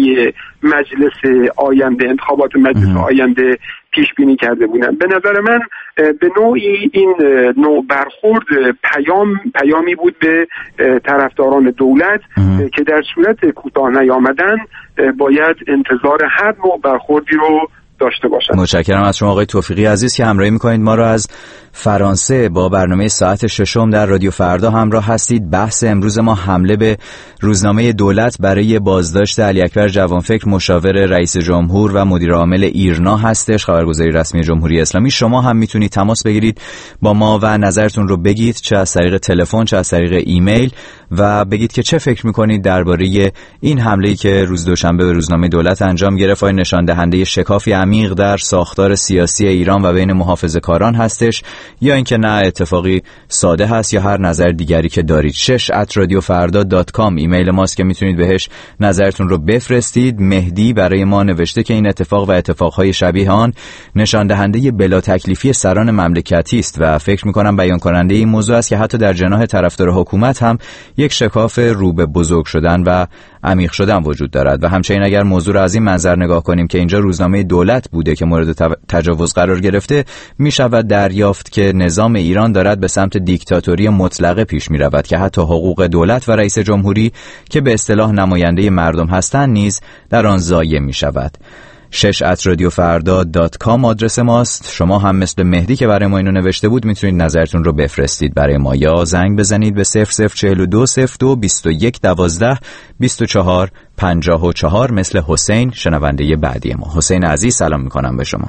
مجلس آینده، انتخابات مجلس آینده پیش بینی کرده بودن. به نظر من به نوعی این نوع برخورد پیام پیامی بود به طرفداران دولت اه. که در صورت کوتاه نیامدن باید انتظار هر نوع برخوردی رو داشته باشند. متشکرم از شما آقای توفیقی عزیز که همراهی میکنید ما را از فرانسه. با برنامه ساعت ششم در رادیو فردا همراه هستید. بحث امروز ما حمله به روزنامه دولت برای بازداشت علی اکبر جوانفکر مشاور رئیس جمهور و مدیر عامل ایرنا هستش، خبرگزاری رسمی جمهوری اسلامی. شما هم میتونید تماس بگیرید با ما و نظرتون رو بگید، چه از طریق تلفن چه از طریق ایمیل، و بگید که چه فکر میکنید درباره این حمله‌ای که روز دوشنبه به روزنامه دولت انجام گرفت. آیا نشان دهنده شکافی عمیق در ساختار سیاسی ایران و بین محافظه‌کاران هستش یا اینکه نه اتفاقی ساده هست، یا هر نظر دیگری که دارید. شش ات رادیو فردا دات کام ایمیل ماست که میتونید بهش نظرتون رو بفرستید. مهدی برای ما نوشته که این اتفاق و اتفاقهای شبیه آن نشان دهنده بلا تکلیفی سران مملکتی است و فکر میکنم بیان کننده این موضوع است که حتی در جناح طرفدار حکومت هم یک شکاف رو به بزرگ شدن و عمیق شدن وجود دارد. و همچنین اگر موضوع را از این منظر نگاه کنیم که اینجا روزنامه دولت بوده که مورد تجاوز قرار گرفته، می شود دریافت که نظام ایران دارد به سمت دیکتاتوری مطلقه پیش می رود که حتی حقوق دولت و رئیس جمهوری که به اصطلاح نماینده مردم هستند نیز در آن ضایع می شود. شش ات رادیو فردا دات کام آدرس ماست. شما هم مثل مهدی که برای ما اینو نوشته بود میتونید نظرتون رو بفرستید برای ما، یا زنگ بزنید به صفر صفر چهل و دو صفر دو بیست و یک دوازده بیست و چهار پنجاه و چهار مثل حسین شنونده بعدی ما. حسین عزیز سلام میکنم به شما.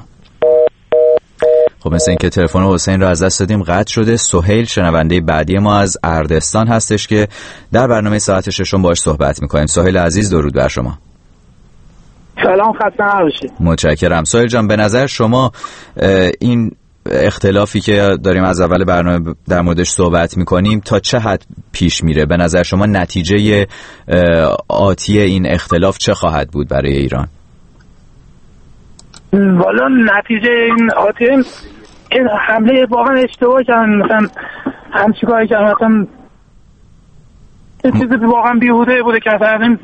خب مثل این که تلفن حسین رو از دست دادیم قطع شده. سهیل شنونده بعدی ما از اردستان هستش که در برنامه ساعت ششم باهاش صحبت میکنیم. سهیل عزیز درود بر شما. سلام، خسته نباشید. متشکرم. سهیل جان، به نظر شما این اختلافی که داریم از اول برنامه در موردش صحبت میکنیم تا چه حد پیش میره؟ به نظر شما نتیجه آتی این اختلاف چه خواهد بود برای ایران؟ والا نتیجه این آتی این حمله واقعا اشتباه کردن، مثلا همچی کاری کردن، مثلا یه چیزی واقعا بیهوده بوده که اصلا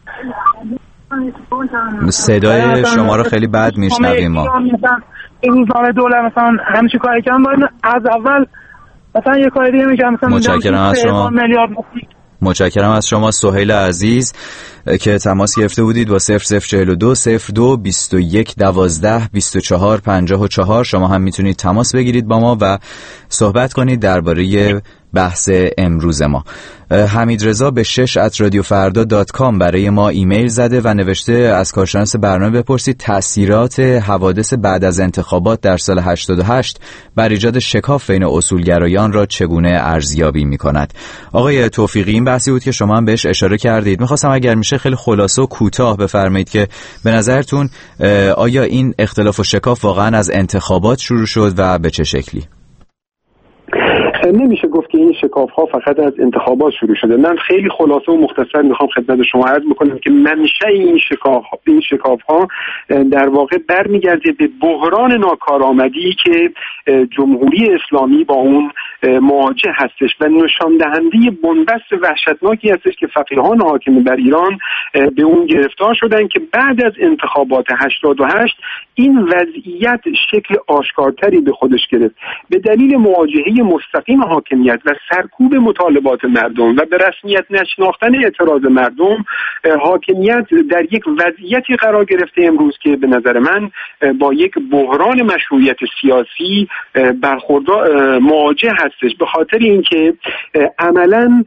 صدای شما رو خیلی بد میشنویم ما. این روزنامه دولت مثلا همچی کاری کردن، باید از اول مثلا یه کاری دیگه میگم. مثلا متشکرم از شما. متشکرم از شما سهیل عزیز که تماس گرفته بودید با صفر صفر چهل و دو صفر دو بیست و یک دوازده بیست و چهار پنجاه و چهار. شما هم میتونید تماس بگیرید با ما و صحبت کنید درباره بحث امروز ما. حمید رضا به شش ات رادیو فردا دات کام برای ما ایمیل زده و نوشته از کارشناس برنامه بپرسید تأثیرات حوادث بعد از انتخابات در سال هشتاد و هشت بر ایجاد شکاف بین اصولگرایان را چگونه ارزیابی می‌کند. آقای توفیقی، این بحثی بود که شما هم بهش اشاره کردید. می‌خواستم اگر میشه خیلی خلاصه و کوتاه بفرمایید که به نظرتون آیا این اختلاف و شکاف واقعا از انتخابات شروع شد و به چه شکلی؟ نمیشه گفت که این شکاف ها فقط از انتخابات شروع شده. من خیلی خلاصه و مختصر میخوام خدمت شما عرض بکنم که منشأ این شکاف این شکاف ها در واقع برمیگرده به بحران ناکارآمدی که جمهوری اسلامی با اون مواجه هستش و نشان دهنده بنبست وحشتناکی هستش که فقیهان حاکم بر ایران به اون گرفتار شدن که بعد از انتخابات هشتاد و هشت این وضعیت شکل آشکارتری به خودش گرفت. به دلیل مواجهه مستقیم حاکمیت و سرکوب مطالبات مردم و به رسمیت نشناختن اعتراض مردم، حاکمیت در یک وضعیتی قرار گرفته امروز که به نظر من با یک بحران مشروعیت سیاسی برخوردار مواجه هستش، به خاطر اینکه عملاً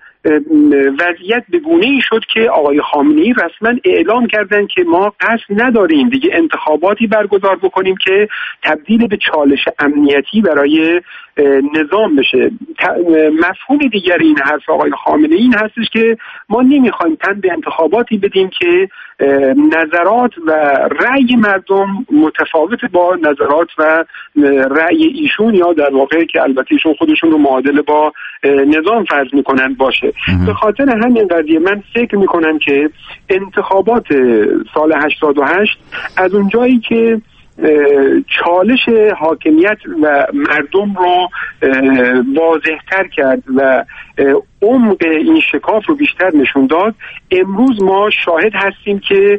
وضعیت به گونه‌ای شد که آقای خامنه‌ای رسما اعلام کردن که ما قصد نداریم دیگه انتخاباتی برگزار بکنیم که تبدیل به چالش امنیتی برای نظام بشه. مفهوم دیگر این حرف آقای خامنه‌ای این هستش که ما نمیخوایم تن به انتخاباتی بدیم که نظرات و رأی مردم متفاوت با نظرات و رأی ایشون یا در واقع که البته ایشون خودشون رو معادل با نظام فرض میکنن باشه. به خاطر همین قضیه من فکر میکنم که انتخابات سال هشتاد و هشت از اونجایی که چالش حاکمیت و مردم رو واضح‌تر کرد و عمق این شکاف رو بیشتر نشون داد، امروز ما شاهد هستیم که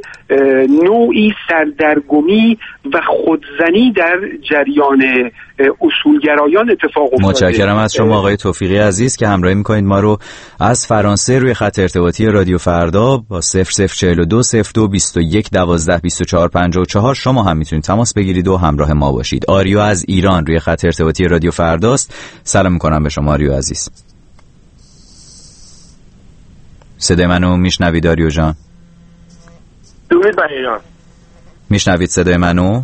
نوعی سردرگمی و خودزنی در جریان اصولگرایان اتفاق افتاده. متشکرم از شما آقای توفیقی عزیز که همراهی میکنید ما رو از فرانسه روی خط ارتباطی رادیو فردا با صفر صفر چهل و دو صفر دو بیست و یک دوازده بیست و چهار پنجاه و چهار. شما هم میتونید تماس بگیرید و همراه ما باشید. آریو از ایران روی خط ارتباطی رادیو فرداست. سلام میکنم به شما آریو عزیز. صدای منو میشنوید آریو جان؟ درود بر ایران. میشنوید صدای منو؟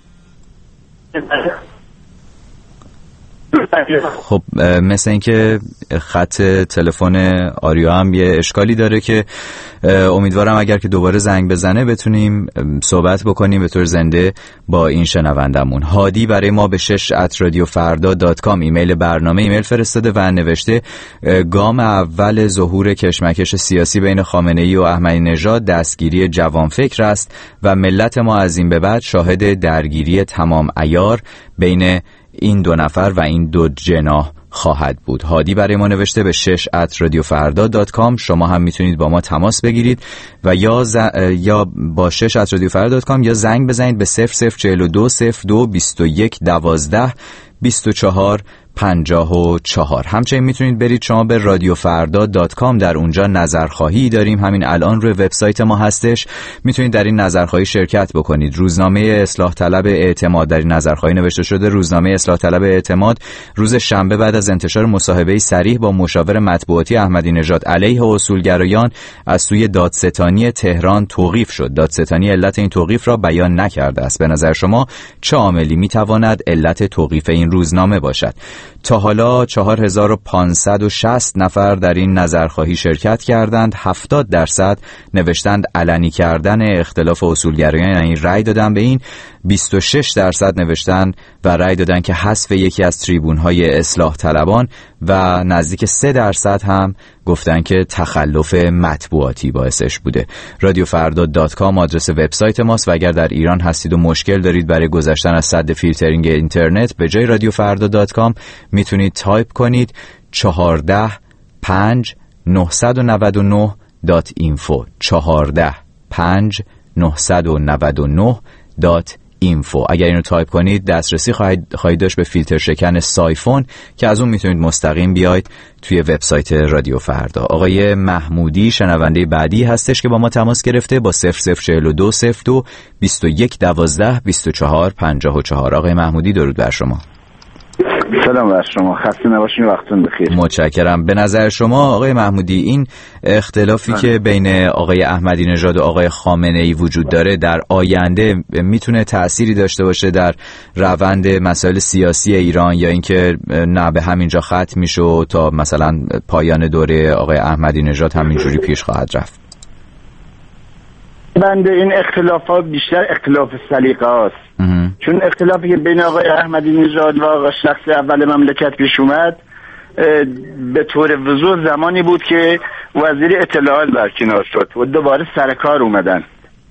خب مثل اینکه خط تلفن آریو هم یه اشکالی داره که امیدوارم اگر که دوباره زنگ بزنه بتونیم صحبت بکنیم به طور زنده با این شنوندمون. هادی برای ما به شش ات رادیو فردا دات کام ایمیل برنامه ایمیل فرستاده و نوشته گام اول ظهور کشمکش سیاسی بین خامنه‌ای و احمدی نژاد دستگیری جوانفکر است و ملت ما از این به بعد شاهد درگیری تمام عیار بین این دو نفر و این دو جناح خواهد بود. هادی برای ما نوشته به شش ات رادیو فردا دات کام. شما هم میتونید با ما تماس بگیرید و یا ز... یا با شش ات رادیو فردا دات کام یا زنگ بزنید به صفر صفر چهل و دو صفر دو بیست و یک دوازده بیست و چهار پنجاه و چهار. همچنین میتونید برید شما به رادیو فردا دات کام، در اونجا نظرخواهی داریم، همین الان روی وبسایت ما هستش، میتونید در این نظرخواهی شرکت بکنید. روزنامه اصلاح طلب اعتماد در این نظرخواهی نوشته شده روزنامه اصلاح طلب اعتماد روز شنبه بعد از انتشار مصاحبه صریح با مشاور مطبوعاتی احمدی نژاد علیه اصولگرایان از سوی دادستانی تهران توقیف شد. دادستانی علت این توقیف را بیان نکرده است. به نظر شما چه عاملی میتواند علت توقیف این روزنامه باشد؟ تا حالا چهار هزار و پانصد و شصت نفر در این نظرخواهی شرکت کردند. هفتاد درصد نوشتند علنی کردن اختلاف اصولگرایان، یعنی رأی دادن به این. بیست و شش درصد نوشتن و رأی دادن که حذف یکی از تریبون‌های اصلاح طلبان و نزدیک سه درصد هم گفتن که تخلف مطبوعاتی باعثش بوده. رادیو فردا دات کام آدرس وبسایت ماست و اگر در ایران هستید و مشکل دارید برای گذشتن از سد فیلترینگ اینترنت، به جای رادیو فردا دات کام میتونید تایپ کنید چهارده پنج نهصد و نود و نه دات اینفو چهارده پنج نهصد و نود و نه دات اینفو. اگر اینو تایپ کنید دسترسی خواهید, خواهید داشت به فیلتر شکن سایفون که از اون میتونید مستقیم بیاید توی وبسایت رادیو فردا. آقای محمودی شنونده بعدی هستش که با ما تماس گرفته با صفر صفر چهل و دو صفر دو بیست و یک دوازده بیست و چهار پنجاه و چهار. آقای محمودی درود بر شما. سلام بر شما، خسته نباشین، وقتتون بخیر. متشکرم. به نظر شما آقای محمودی این اختلافی که بین آقای احمدی نژاد و آقای خامنه‌ای وجود داره در آینده میتونه تأثیری داشته باشه در روند مسائل سیاسی ایران، یا اینکه نه به همینجا ختم میشه و تا مثلا پایان دوره آقای احمدی نژاد همینجوری پیش خواهد رفت؟ بنده این اختلافات بیشتر اختلاف سلیقه است، چون اختلافی که بین آقای احمدی نژاد و آقای شخص اول مملکت پیش اومد به طور وضوح زمانی بود که وزیر اطلاعات برکنار شد و دوباره سر کار اومدن.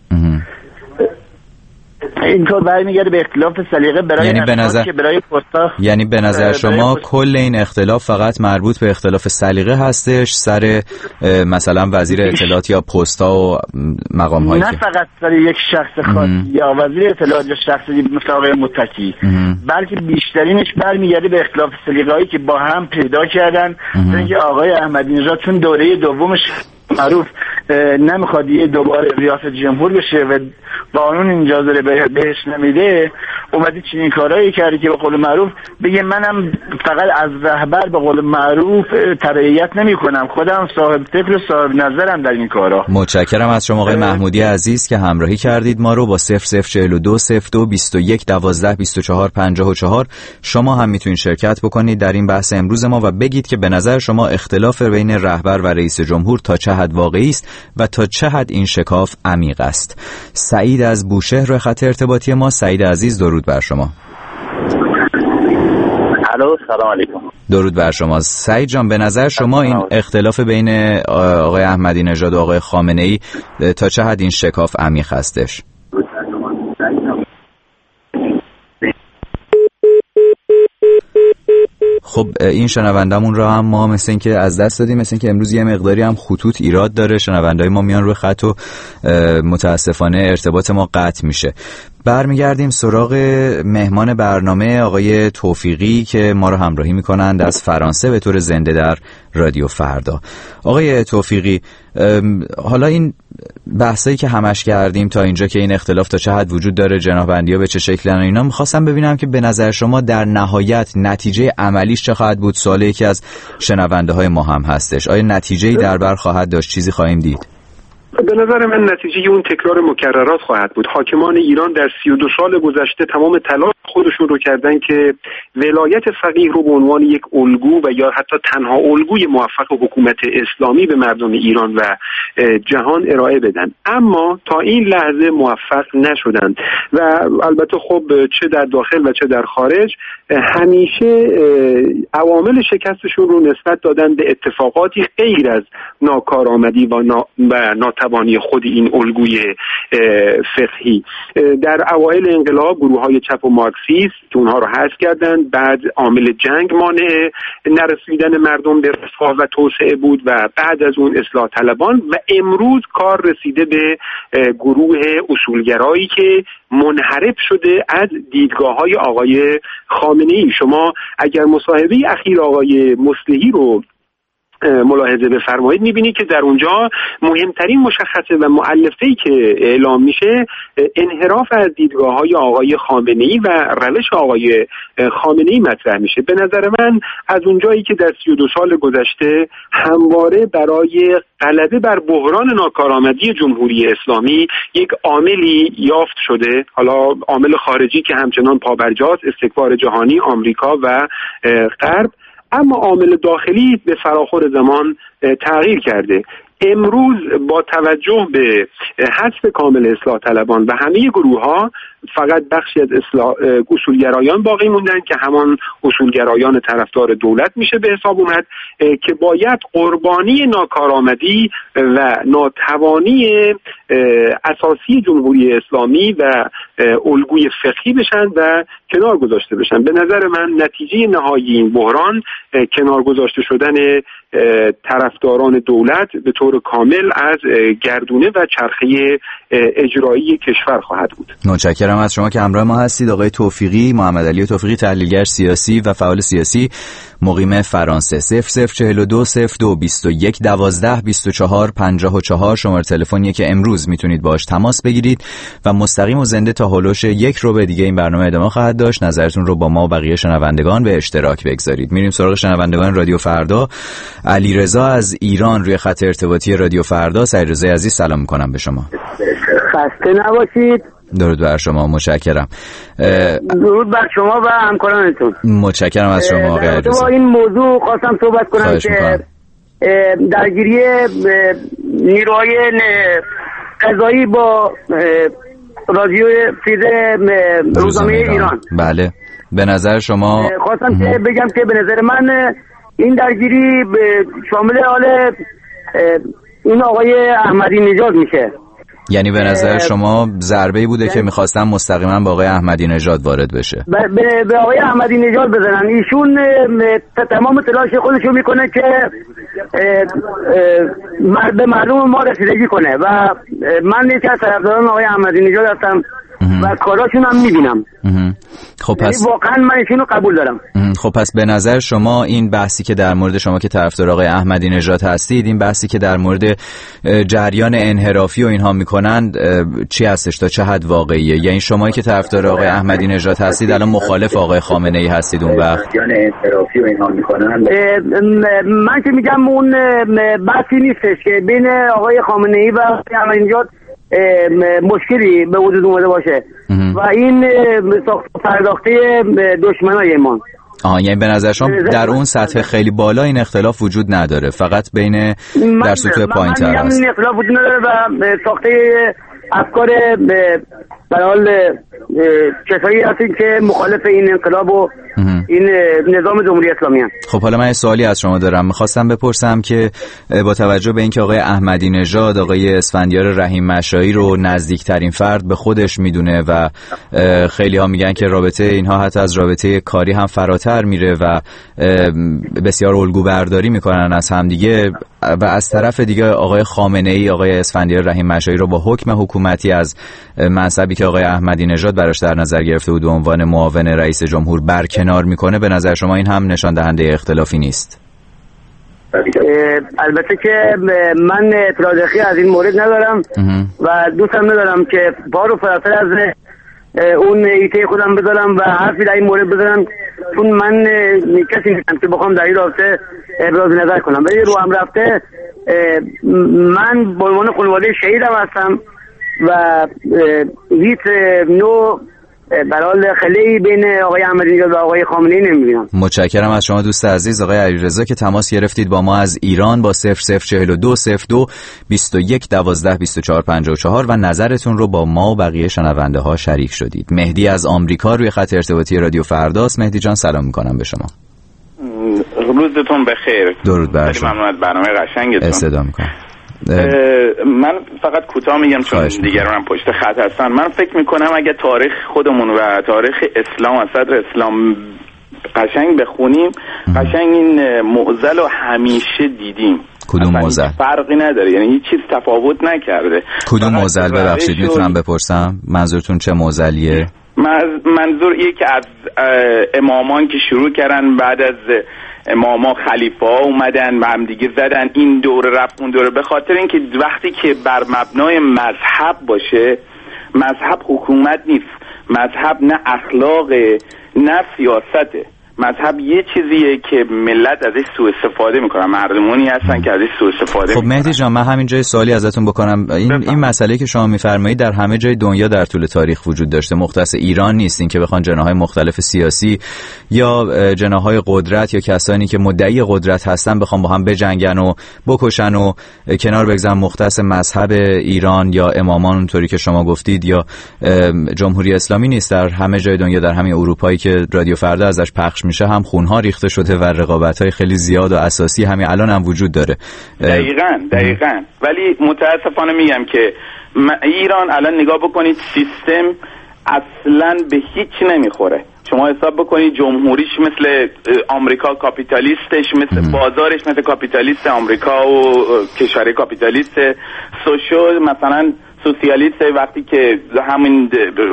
اینطور برمیگرده به اختلاف سلیقه برای یعنی به نظر که برای پستا یعنی به نظر شما کل این اختلاف فقط مربوط به اختلاف سلیقه هستش سر مثلا وزیر اطلاعات یا پستا و مقام هایی نه که فقط سر یک شخص خاص یا وزیر اطلاعات یا شخصی مثل آقای متکی، بلکه بیشترینش برمیگرده به اختلاف سلیقه هایی که با هم پیدا کردن. اینکه آقای احمدی نژاد چون دوره دومش معروف نمیخواد یه دوباره ریاست جمهور بشه و قانون این اجازه رو بهش نمیده، اومدی چنین کارهایی کردی که به قول معروف بگه منم فقط از رهبر به قول معروف تبعیت نمی کنم، خودم صاحب فکر و صاحب نظرم در این کارها. متشکرم از شما آقای محمودی عزیز که همراهی کردید ما رو با صفر صفر چهل و دو صفر دو بیست و یک دوازده بیست و چهار پنجاه و چهار. شما هم میتونید شرکت بکنید در این بحث امروز ما و بگید که به نظر شما اختلاف بین رهبر و رئیس جمهور تا چه حد واقعی است و تا چه حد این شکاف عمیق است. سعید از بوشهر روی خط ارتباطی ما. سعید عزیز درود بر شما. الو سلام علیکم. درود بر شما. سعید جان به نظر شما این اختلاف بین آقای احمدی نژاد و آقای خامنه ای تا چه حد این شکاف عمیق هستش؟ خب این شنوندمون را هم ما مثل این که از دست دادیم، مثل این که امروز یه مقداری هم خطوط ایراد داره، شنوندای ما میان روی خط و متاسفانه ارتباط ما قطع میشه. برمیگردیم سراغ مهمان برنامه آقای توفیقی که ما رو همراهی میکنند از فرانسه به طور زنده در رادیو فردا. آقای توفیقی، حالا این بحثایی که همش کردیم تا اینجا که این اختلاف تا چه حد وجود داره، جناح‌بندی‌ها به چه شکلن و اینا، می‌خواستم ببینم که به نظر شما در نهایت نتیجه عملیش چه خواهد بود. سوال یکی از شنونده‌های ما هم هستش. آیا نتیجه‌ای در بر خواهد داشت؟ چیزی خواهیم دید؟ به نظر من نتیجه اون تکرار مکررات خواهد بود. حاکمان ایران در سی و دو سال گذشته تمام تلاش خودشون رو کردن که ولایت فقیه رو به عنوان یک الگو و یا حتی تنها الگوی موفق حکومت اسلامی به مردم ایران و جهان ارائه بدن، اما تا این لحظه موفق نشدن و البته خب چه در داخل و چه در خارج همیشه عوامل شکستشون رو نسبت دادن به اتفاقاتی غیر از ناکارآمدی و, نا... و ناتوانی خود این الگوی فقهی. در اوایل انقلاب گروه‌های چپ و مارکسیست که اونها رو حذف کردن، بعد عامل جنگ مانع نرسیدن مردم به رفاه و توسعه بود و بعد از اون اصلاح طلبان و امروز کار رسیده به گروه اصولگرایی که منحرف شده از دیدگاه‌های آقای خامنه‌ای. شما اگر مصاحبه اخیر آقای مصلحی رو ملاحظه بفرمایید میبینید که در اونجا مهمترین مشخصه و مؤلفه‌ای که اعلام میشه انحراف از دیدگاه‌های آقای خامنه‌ای و روش آقای خامنه‌ای مطرح میشه. به نظر من از اونجایی که در سی و دو سال گذشته همواره برای غلبه بر بحران ناکارآمدی جمهوری اسلامی یک عاملی یافت شده، حالا عامل خارجی که همچنان پابرجاست، استکبار جهانی، آمریکا و غرب، اما عامل داخلی به فراخور زمان تغییر کرده. امروز با توجه به حذف کامل اصلاح طلبان و همه گروه ها فقط بخشی از اصلاح اصولگرایان باقی موندن که همان اصولگرایان طرفدار دولت میشه به حساب اومد که باید قربانی ناکارآمدی و ناتوانی اساسی جمهوری اسلامی و الگوی فقهی بشن و کنار گذاشته بشن. به نظر من نتیجه نهایی این بحران کنار گذاشته شدن طرفداران دولت به طور کامل از گردونه و چرخه اجرایی کشور خواهد بود. متشکرم از شما که همراه ما هستید. آقای توفیقی، محمد علی توفیقی، تحلیلگر سیاسی و فعال سیاسی مقیم فرانسه. صفر صفر چهل و دو صفر دو بیست و یک دوازده بیست و چهار پنجاه و چهار شماره تلفنیه که امروز میتونید باش تماس بگیرید و مستقیم و زنده تا هولوش یک رو به دیگه این برنامه ادامه خواهد داشت. نظرتون رو با ما و بقیه شنوندگان به اشتراک بگذارید. میریم سراغ شنوندگان رادیو فردا. علیرضا از ایران روی خط ارتباطی رادیو فردا. علیرضا عزیز سلام میکنم به شما. خسته نباشید. درود بر شما. متشکرم. درود بر شما و همکارانتون. متشکرم از شما آقای علیرضا. با این موضوع خواستم صحبت کنم که درگیری نیروهای قضایی با رادیو فیض روزنامه ایران. بله. به نظر شما خواستم که بگم که به نظر من این درگیری شامل حال این آقای احمدی نژاد میشه. یعنی به نظر شما ضربه‌ای بوده که می‌خواستن مستقیما با آقای احمدی نژاد وارد بشه؟ به, به آقای احمدی نژاد بزنن. ایشون تمام تلاش خودشو میکنه که به مردم ما رسیدگی کنه و من یکی از طرفداران آقای احمدی نژاد هستم و کاراشون هم میبینم. خب پس واقعا من ایشونو قبول دارم. خب پس به نظر شما این بحثی که در مورد شما که طرفدار آقای احمدی نژاد هستید، این بحثی که در مورد جریان انحرافی و اینها میکنند چی هستش، تا چه حد واقعیه؟ یعنی شمایی که طرفدار آقای احمدی نژاد هستید الان مخالف آقای خامنه ای هستید اون وقت؟ جریان انحرافی و اینها میکنند. من که میگم اون بحثی نیستش که بین آقای خامنه ای و آقای احمدی نژاد مشکلی به وجود اومده باشه و این پرداخته دشمنای ما. آها، یعنی به نظر شما در اون سطح خیلی بالا این اختلاف وجود نداره، فقط بین در سطوح پایین‌تر هست. این اختلاف وجود نداره و ساخته افکار به حال کسایی هستین که مخالف این انقلاب و این نظام جمهوری اسلامی هست. خب حالا من یه سوالی از شما دارم، میخواستم بپرسم که با توجه به اینکه آقای احمدی نژاد آقای اسفندیار رحیم مشایی رو نزدیکترین فرد به خودش میدونه و خیلی ها میگن که رابطه اینها حتی از رابطه کاری هم فراتر میره و بسیار الگو برداری میکنن از همدیگه، و از طرف دیگه آقای خامنه ای آقای اسفندیار رحیم مشایی رو با حکم حکومتی از منصبی که آقای احمدی نژاد براش در نظر گرفته بود به عنوان معاون رئیس جمهور برکنار میکنه، به نظر شما این هم نشان دهنده اختلافی نیست؟ البته که من اطلاع دقیقی از این مورد ندارم و دوستم ندارم که بارو فراتر از اون ایته خودم بذارم و حرفی در این مورد بذارم، چون من کسی نیستم که بخوام در این رابطه ابراز نظر کنم. ولی رو هم رفته من به عنوان خانواده شهیدم هستم و هیچ نوع برای خلایی بین آقای احمدی نژاد و آقای خامنه ای نمی‌بینم. متشکرم از شما دوست عزیز آقای علیرضا که تماس گرفتید با ما از ایران با صفر صفر چهل و دو صفر دو بیست و یک دوازده بیست و چهار پنجاه و چهار و نظرتون رو با ما و بقیه شنونده ها شریک شدید. مهدی از آمریکا روی خط ارتباطی رادیو فرداست. مهدی جان سلام میکنم به شما. روزتون بخیر. درود بر شما. ممنون از برنامه قشنگتون. استفاده میکنم. من فقط کوتاه میگم چون دیگران پشت خط هستن. من فکر میکنم اگه تاریخ خودمون و تاریخ اسلام و صدر اسلام قشنگ بخونیم، قشنگ این معضل رو همیشه دیدیم. کدوم معضل؟ فرقی نداره، یعنی هیچ چیز تفاوت نکرده. کدوم معضل ببخشید میتونم بپرسم؟ منظورتون چه معضلیه؟ منظور اینه که از امامان که شروع کردن، بعد از اماما خلیفه ها اومدن و هم دیگه زدن، این دوره رفت اون دوره، به خاطر اینکه وقتی که بر مبنای مذهب باشه، مذهب حکومت نیست، مذهب نه اخلاق نه سیاسته، مذهب یه چیزیه که ملت ازش سوء استفاده میکنن، مردمانی هستن که ازش سوء استفاده خب مهدی جان من همین جای سوالی ازتون بکنم، این بفهم. این مسئله که شما میفرمایید در همه جای دنیا در طول تاریخ وجود داشته، مختص ایران نیست، این که بخوان جناحهای مختلف سیاسی یا جناحهای قدرت یا کسانی که مدعی قدرت هستن بخوان با هم بجنگن و بکشن و کنار بگذارن، مختص مذهب ایران یا امامان اونطوری که شما گفتید یا جمهوری اسلامی نیست. در همه جای دنیا، در همین اروپایی که رادیو فردا ازش پخش میشه هم خونها ریخته شده و رقابت‌های خیلی زیاد و اساسی همین الان هم وجود داره. دقیقاً دقیقاً ولی متاسفانه میگم که ایران الان نگاه بکنید سیستم اصلاً به هیچ نمیخوره. شما حساب بکنید جمهوریش مثل آمریکا کاپیتالیستش، مثل بازارش مثل کاپیتالیست آمریکا و کشور کاپیتالیست، سوشال مثلا سوسیالیست، وقتی که همین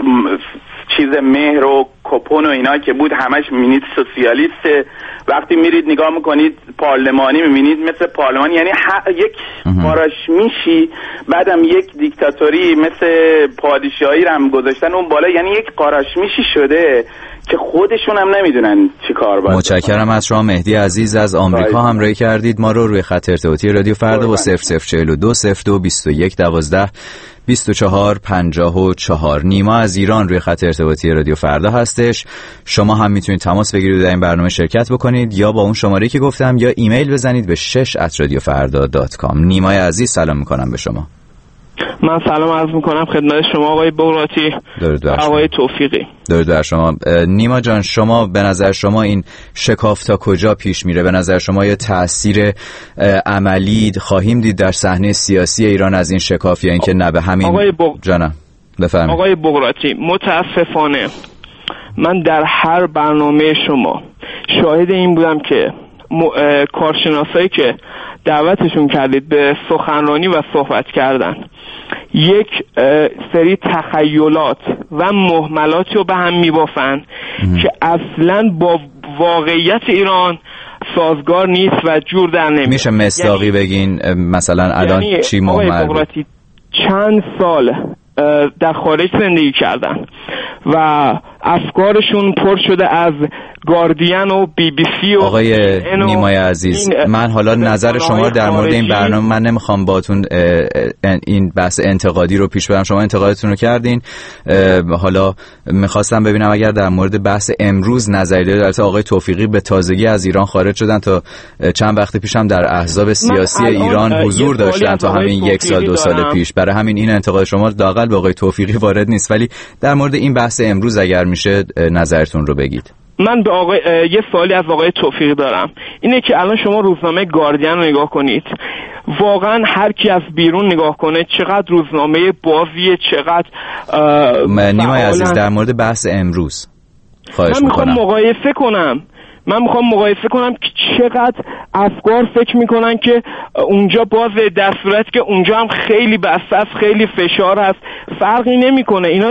چیز مهر و کپون و اینا که بود همش میبینید سوسیالیسته. وقتی میرید نگاه میکنید پارلمانی میبینید مثل پارلمان، یعنی یک قاراش میشی، بعدم یک دیکتاتوری مثل پادشاهی رو هم گذاشتن اون بالا، یعنی یک قاراش میشی شده که خودشون هم نمیدونن چی کار باید. متشکرم از شما مهدی عزیز از آمریکا همراهی کردید ما رو روی خط ارتباطی رادیو فردا با صفر صفر چهل و دو صفر دو بیست و یک دوازده بیست و چهار پنجاه و چهار. نیما از ایران روی خط ارتباطی رادیو فردا هستش. شما هم میتونید تماس بگیرید و در این برنامه شرکت بکنید یا با اون شماره‌ای که گفتم یا ایمیل بزنید به شش ات رادیو فردا دات کام. نیمای عزیز سلام میکنم به شما. من سلام عرض میکنم خدمت شما آقای بغراتی و آقای توفیقی. درود بر شما. نیما جان، شما به نظر شما این شکاف تا کجا پیش میره؟ به نظر شما یه تأثیر عملی خواهیم دید در صحنه سیاسی ایران از این شکاف یا اینکه نه به همین؟ آقای بغ... جانم بفرمایید. آقای بغراتی، متاسفانه من در هر برنامه شما شاهد این بودم که م... کارشناسایی که دعوتشون کردید به سخنرانی و صحبت کردن یک سری تخیلات و مهملاتی رو به هم میبافن که اصلا با واقعیت ایران سازگار نیست و جور در نمیاد. میشه مصداقی یعنی بگین مثلا الان یعنی چی مهمل بود؟ چند سال در خارج زندگی کردن و افکارشون پر شده از گاردین و بی بی سی و آقای نیمای عزیز، من حالا نظر شما در مورد این برنامه من نمیخوام باتون این بحث انتقادی رو پیش برم. شما انتقادتون رو کردین، حالا میخواستم ببینم اگر در مورد بحث امروز نظری دارید. البته آقای توفیقی به تازگی از ایران خارج شدن، تا چند وقت پیشم در احزاب سیاسی ایران حضور داشتن تا همین یک سال دو سال پیش. برای همین این انتقاد شما داخل به آقای توفیقی وارد نیست، ولی در مورد این بحث امروز اگر میشه نظرتون رو بگید. من به آقای یه سوالی از آقای توفیقی دارم، اینه که الان شما روزنامه گاردین رو نگاه کنید، واقعا هر کی از بیرون نگاه کنه چقدر روزنامه بازیه، چقدر نیمای عزیز در مورد بحث امروز خواهش من میخوام مقایسه کنم من میخوام مقایسه کنم که چقدر افکار فکر میکنن که اونجا باز، در صورت که اونجا هم خیلی بسته است، خیلی فشار هست، فرقی نمیکنه. اینا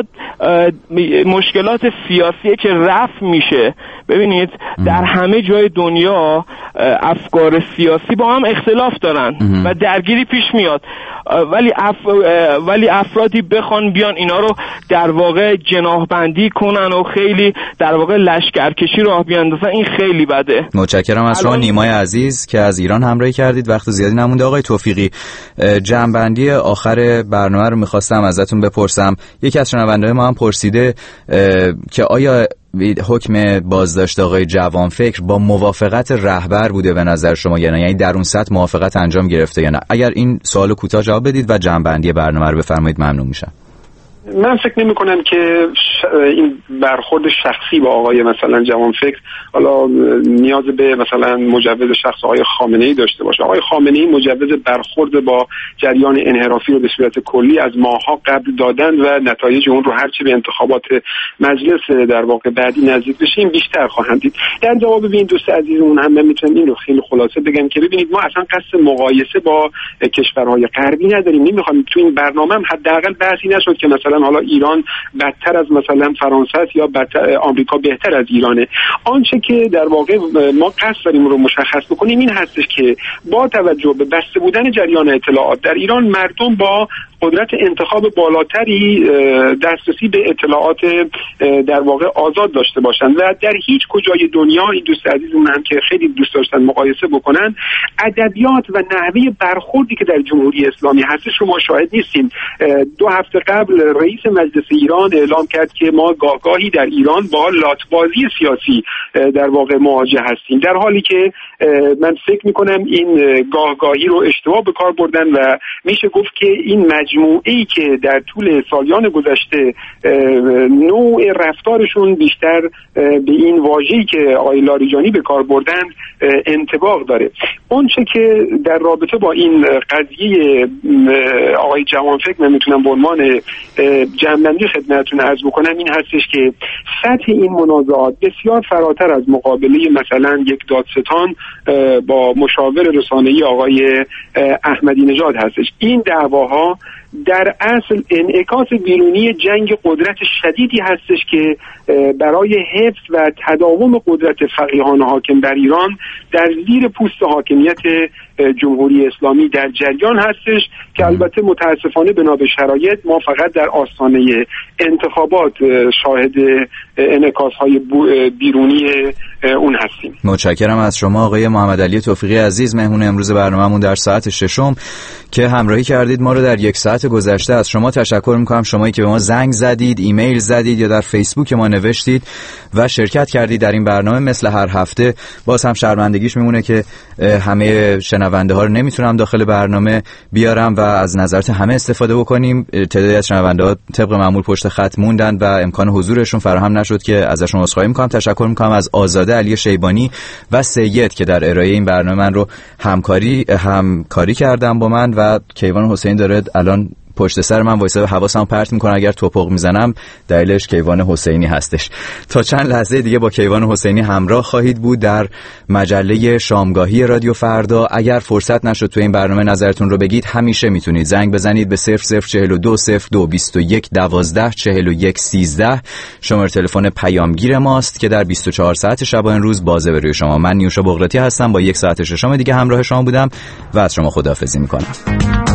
مشکلات سیاسیه که رفع میشه. ببینید در همه جای دنیا افکار سیاسی با هم اختلاف دارن و درگیری پیش میاد، ولی اف... ولی افرادی بخوان بیان اینا رو در واقع جناحبندی کنن و خیلی در واقع لشکرکشی راه بیاندازن، این خیلی بده. متشکرم از شما نیمای عزیز که از ایران همراهی کردید. وقت زیادی نمونده. آقای توفیقی، جمع‌بندی آخر برنامه رو می‌خواستم ازتون بپرسم. یکی از شنونده‌های ما هم پرسیده که آیا حکم بازداشت آقای جوانفکر با موافقت رهبر بوده به نظر شما یا نه؟ یعنی در اون سطح موافقت انجام گرفته یا نه؟ اگر این سوالو کوتاه جواب بدید و جمع‌بندی برنامه رو بفرمایید ممنون میشم. من فکر نمی کنم که ش... این برخورد شخصی با آقای مثلا جوانفکر حالا نیاز به مثلا مجوز شخص آقای خامنه‌ای داشته باشه. آقای خامنه‌ای مجوز برخورد با جریان انحرافی رو به صورت کلی از ماه‌ها قبل دادن و نتایج اون رو هرچی به انتخابات مجلس در واقع بعدی نزدیک بشیم بیشتر خواهند دید. در جواب به این دوست عزیزمون هم من میتونم این رو خیلی خلاصه بگم که ببینید ما اصلا قصد مقایسه با کشورهای غربی نداریم. نمیخوام تو این برنامه هم حداقل بحثی نشد که مثلا حالا ایران بدتر از مثلا فرانسه است یا بدتر آمریکا بهتر از ایرانه. آنچه که در واقع ما قصد داریم رو مشخص بکنیم این هستش که با توجه به بسته بودن جریان اطلاعات در ایران، مردم با قدرت انتخاب بالاتری دسترسی به اطلاعات در واقع آزاد داشته باشند و در هیچ کجای دنیا، این دوست عزیزمون هم که خیلی دوست داشتن مقایسه بکنن، ادبیات و نحوه برخوردی که در جمهوری اسلامی هستش رو ما شاهد نیستیم. دو هفته قبل رئیس مجلس ایران اعلام کرد که ما گاهگاهی در ایران با لاتبازی سیاسی در واقع مواجه هستیم، در حالی که من فکر میکنم این گاهگاهی رو اشتباه به کار بردن و میشه گفت که این مجموعه‌ای که در طول سالیان گذشته نوع رفتارشون بیشتر به این واژه‌ای که آقای لاریجانی به کار بردن انطباق داره. اون چه که در رابطه با این قضیه آقای جوانفکر من میتونم به عنوان جمع‌بندی خدمتتون عرض بکنم این هستش که سطح این منازعات بسیار فراتر از مقابله مثلا یک دادستان با مشاور رسانه‌ای آقای احمدی نژاد هستش. این دعواها در اصل انعکاس بیرونی جنگ قدرت شدیدی هستش که برای حفظ و تداوم قدرت فقیهان حاکم بر ایران در زیر پوست حاکمیت جمهوری اسلامی در جریان هستش که البته متاسفانه بنا به شرایط ما فقط در آستانه انتخابات شاهد انعکاس‌های بیرونی اون هستیم. متشکرم از شما آقای محمد علی توفیقی عزیز، مهمون امروز برنامه‌مون در ساعت ششم که همراهی کردید ما رو در یک ساعت ساعت گذشته از شما تشکر میکنم، شمایی که به ما زنگ زدید، ایمیل زدید یا در فیسبوک ما نوشتید و شرکت کردید در این برنامه. مثل هر هفته باز هم شرمندگیش میمونه که همه شنونده ها رو نمیتونم داخل برنامه بیارم و از نظرات همه استفاده بکنیم. تعدادی از شنونده ها طبق معمول پشت خط موندن و امکان حضورشون فراهم نشد که ازشون عذرخواهی میکنم. تشکر میکنم از آزاده علی شیبانی و سید که در ارائه این برنامه من رو همکاری همکاری کردن با من و کیوان حسینی داره الان پشت سر من وایساده حواسمو پرت میکنه، اگر توپق میزنم دلیلش کیوان حسینی هستش. تا چند لحظه دیگه با کیوان حسینی همراه خواهید بود در مجله شامگاهی رادیو فردا. اگر فرصت نشد تو این برنامه نظرتون رو بگید، همیشه میتونید زنگ بزنید به صفر صفر چهل و دو صفر دو بیست و یک دوازده چهل و یک سیزده. شماره تلفن پیامگیر ماست که در بیست و چهار ساعت شبانه روز بازه به روی شما. من نیوشا بغراتی هستم، با یک ساعت ششم دیگه همراه شما بودم و از شما خداحافظی میکنم.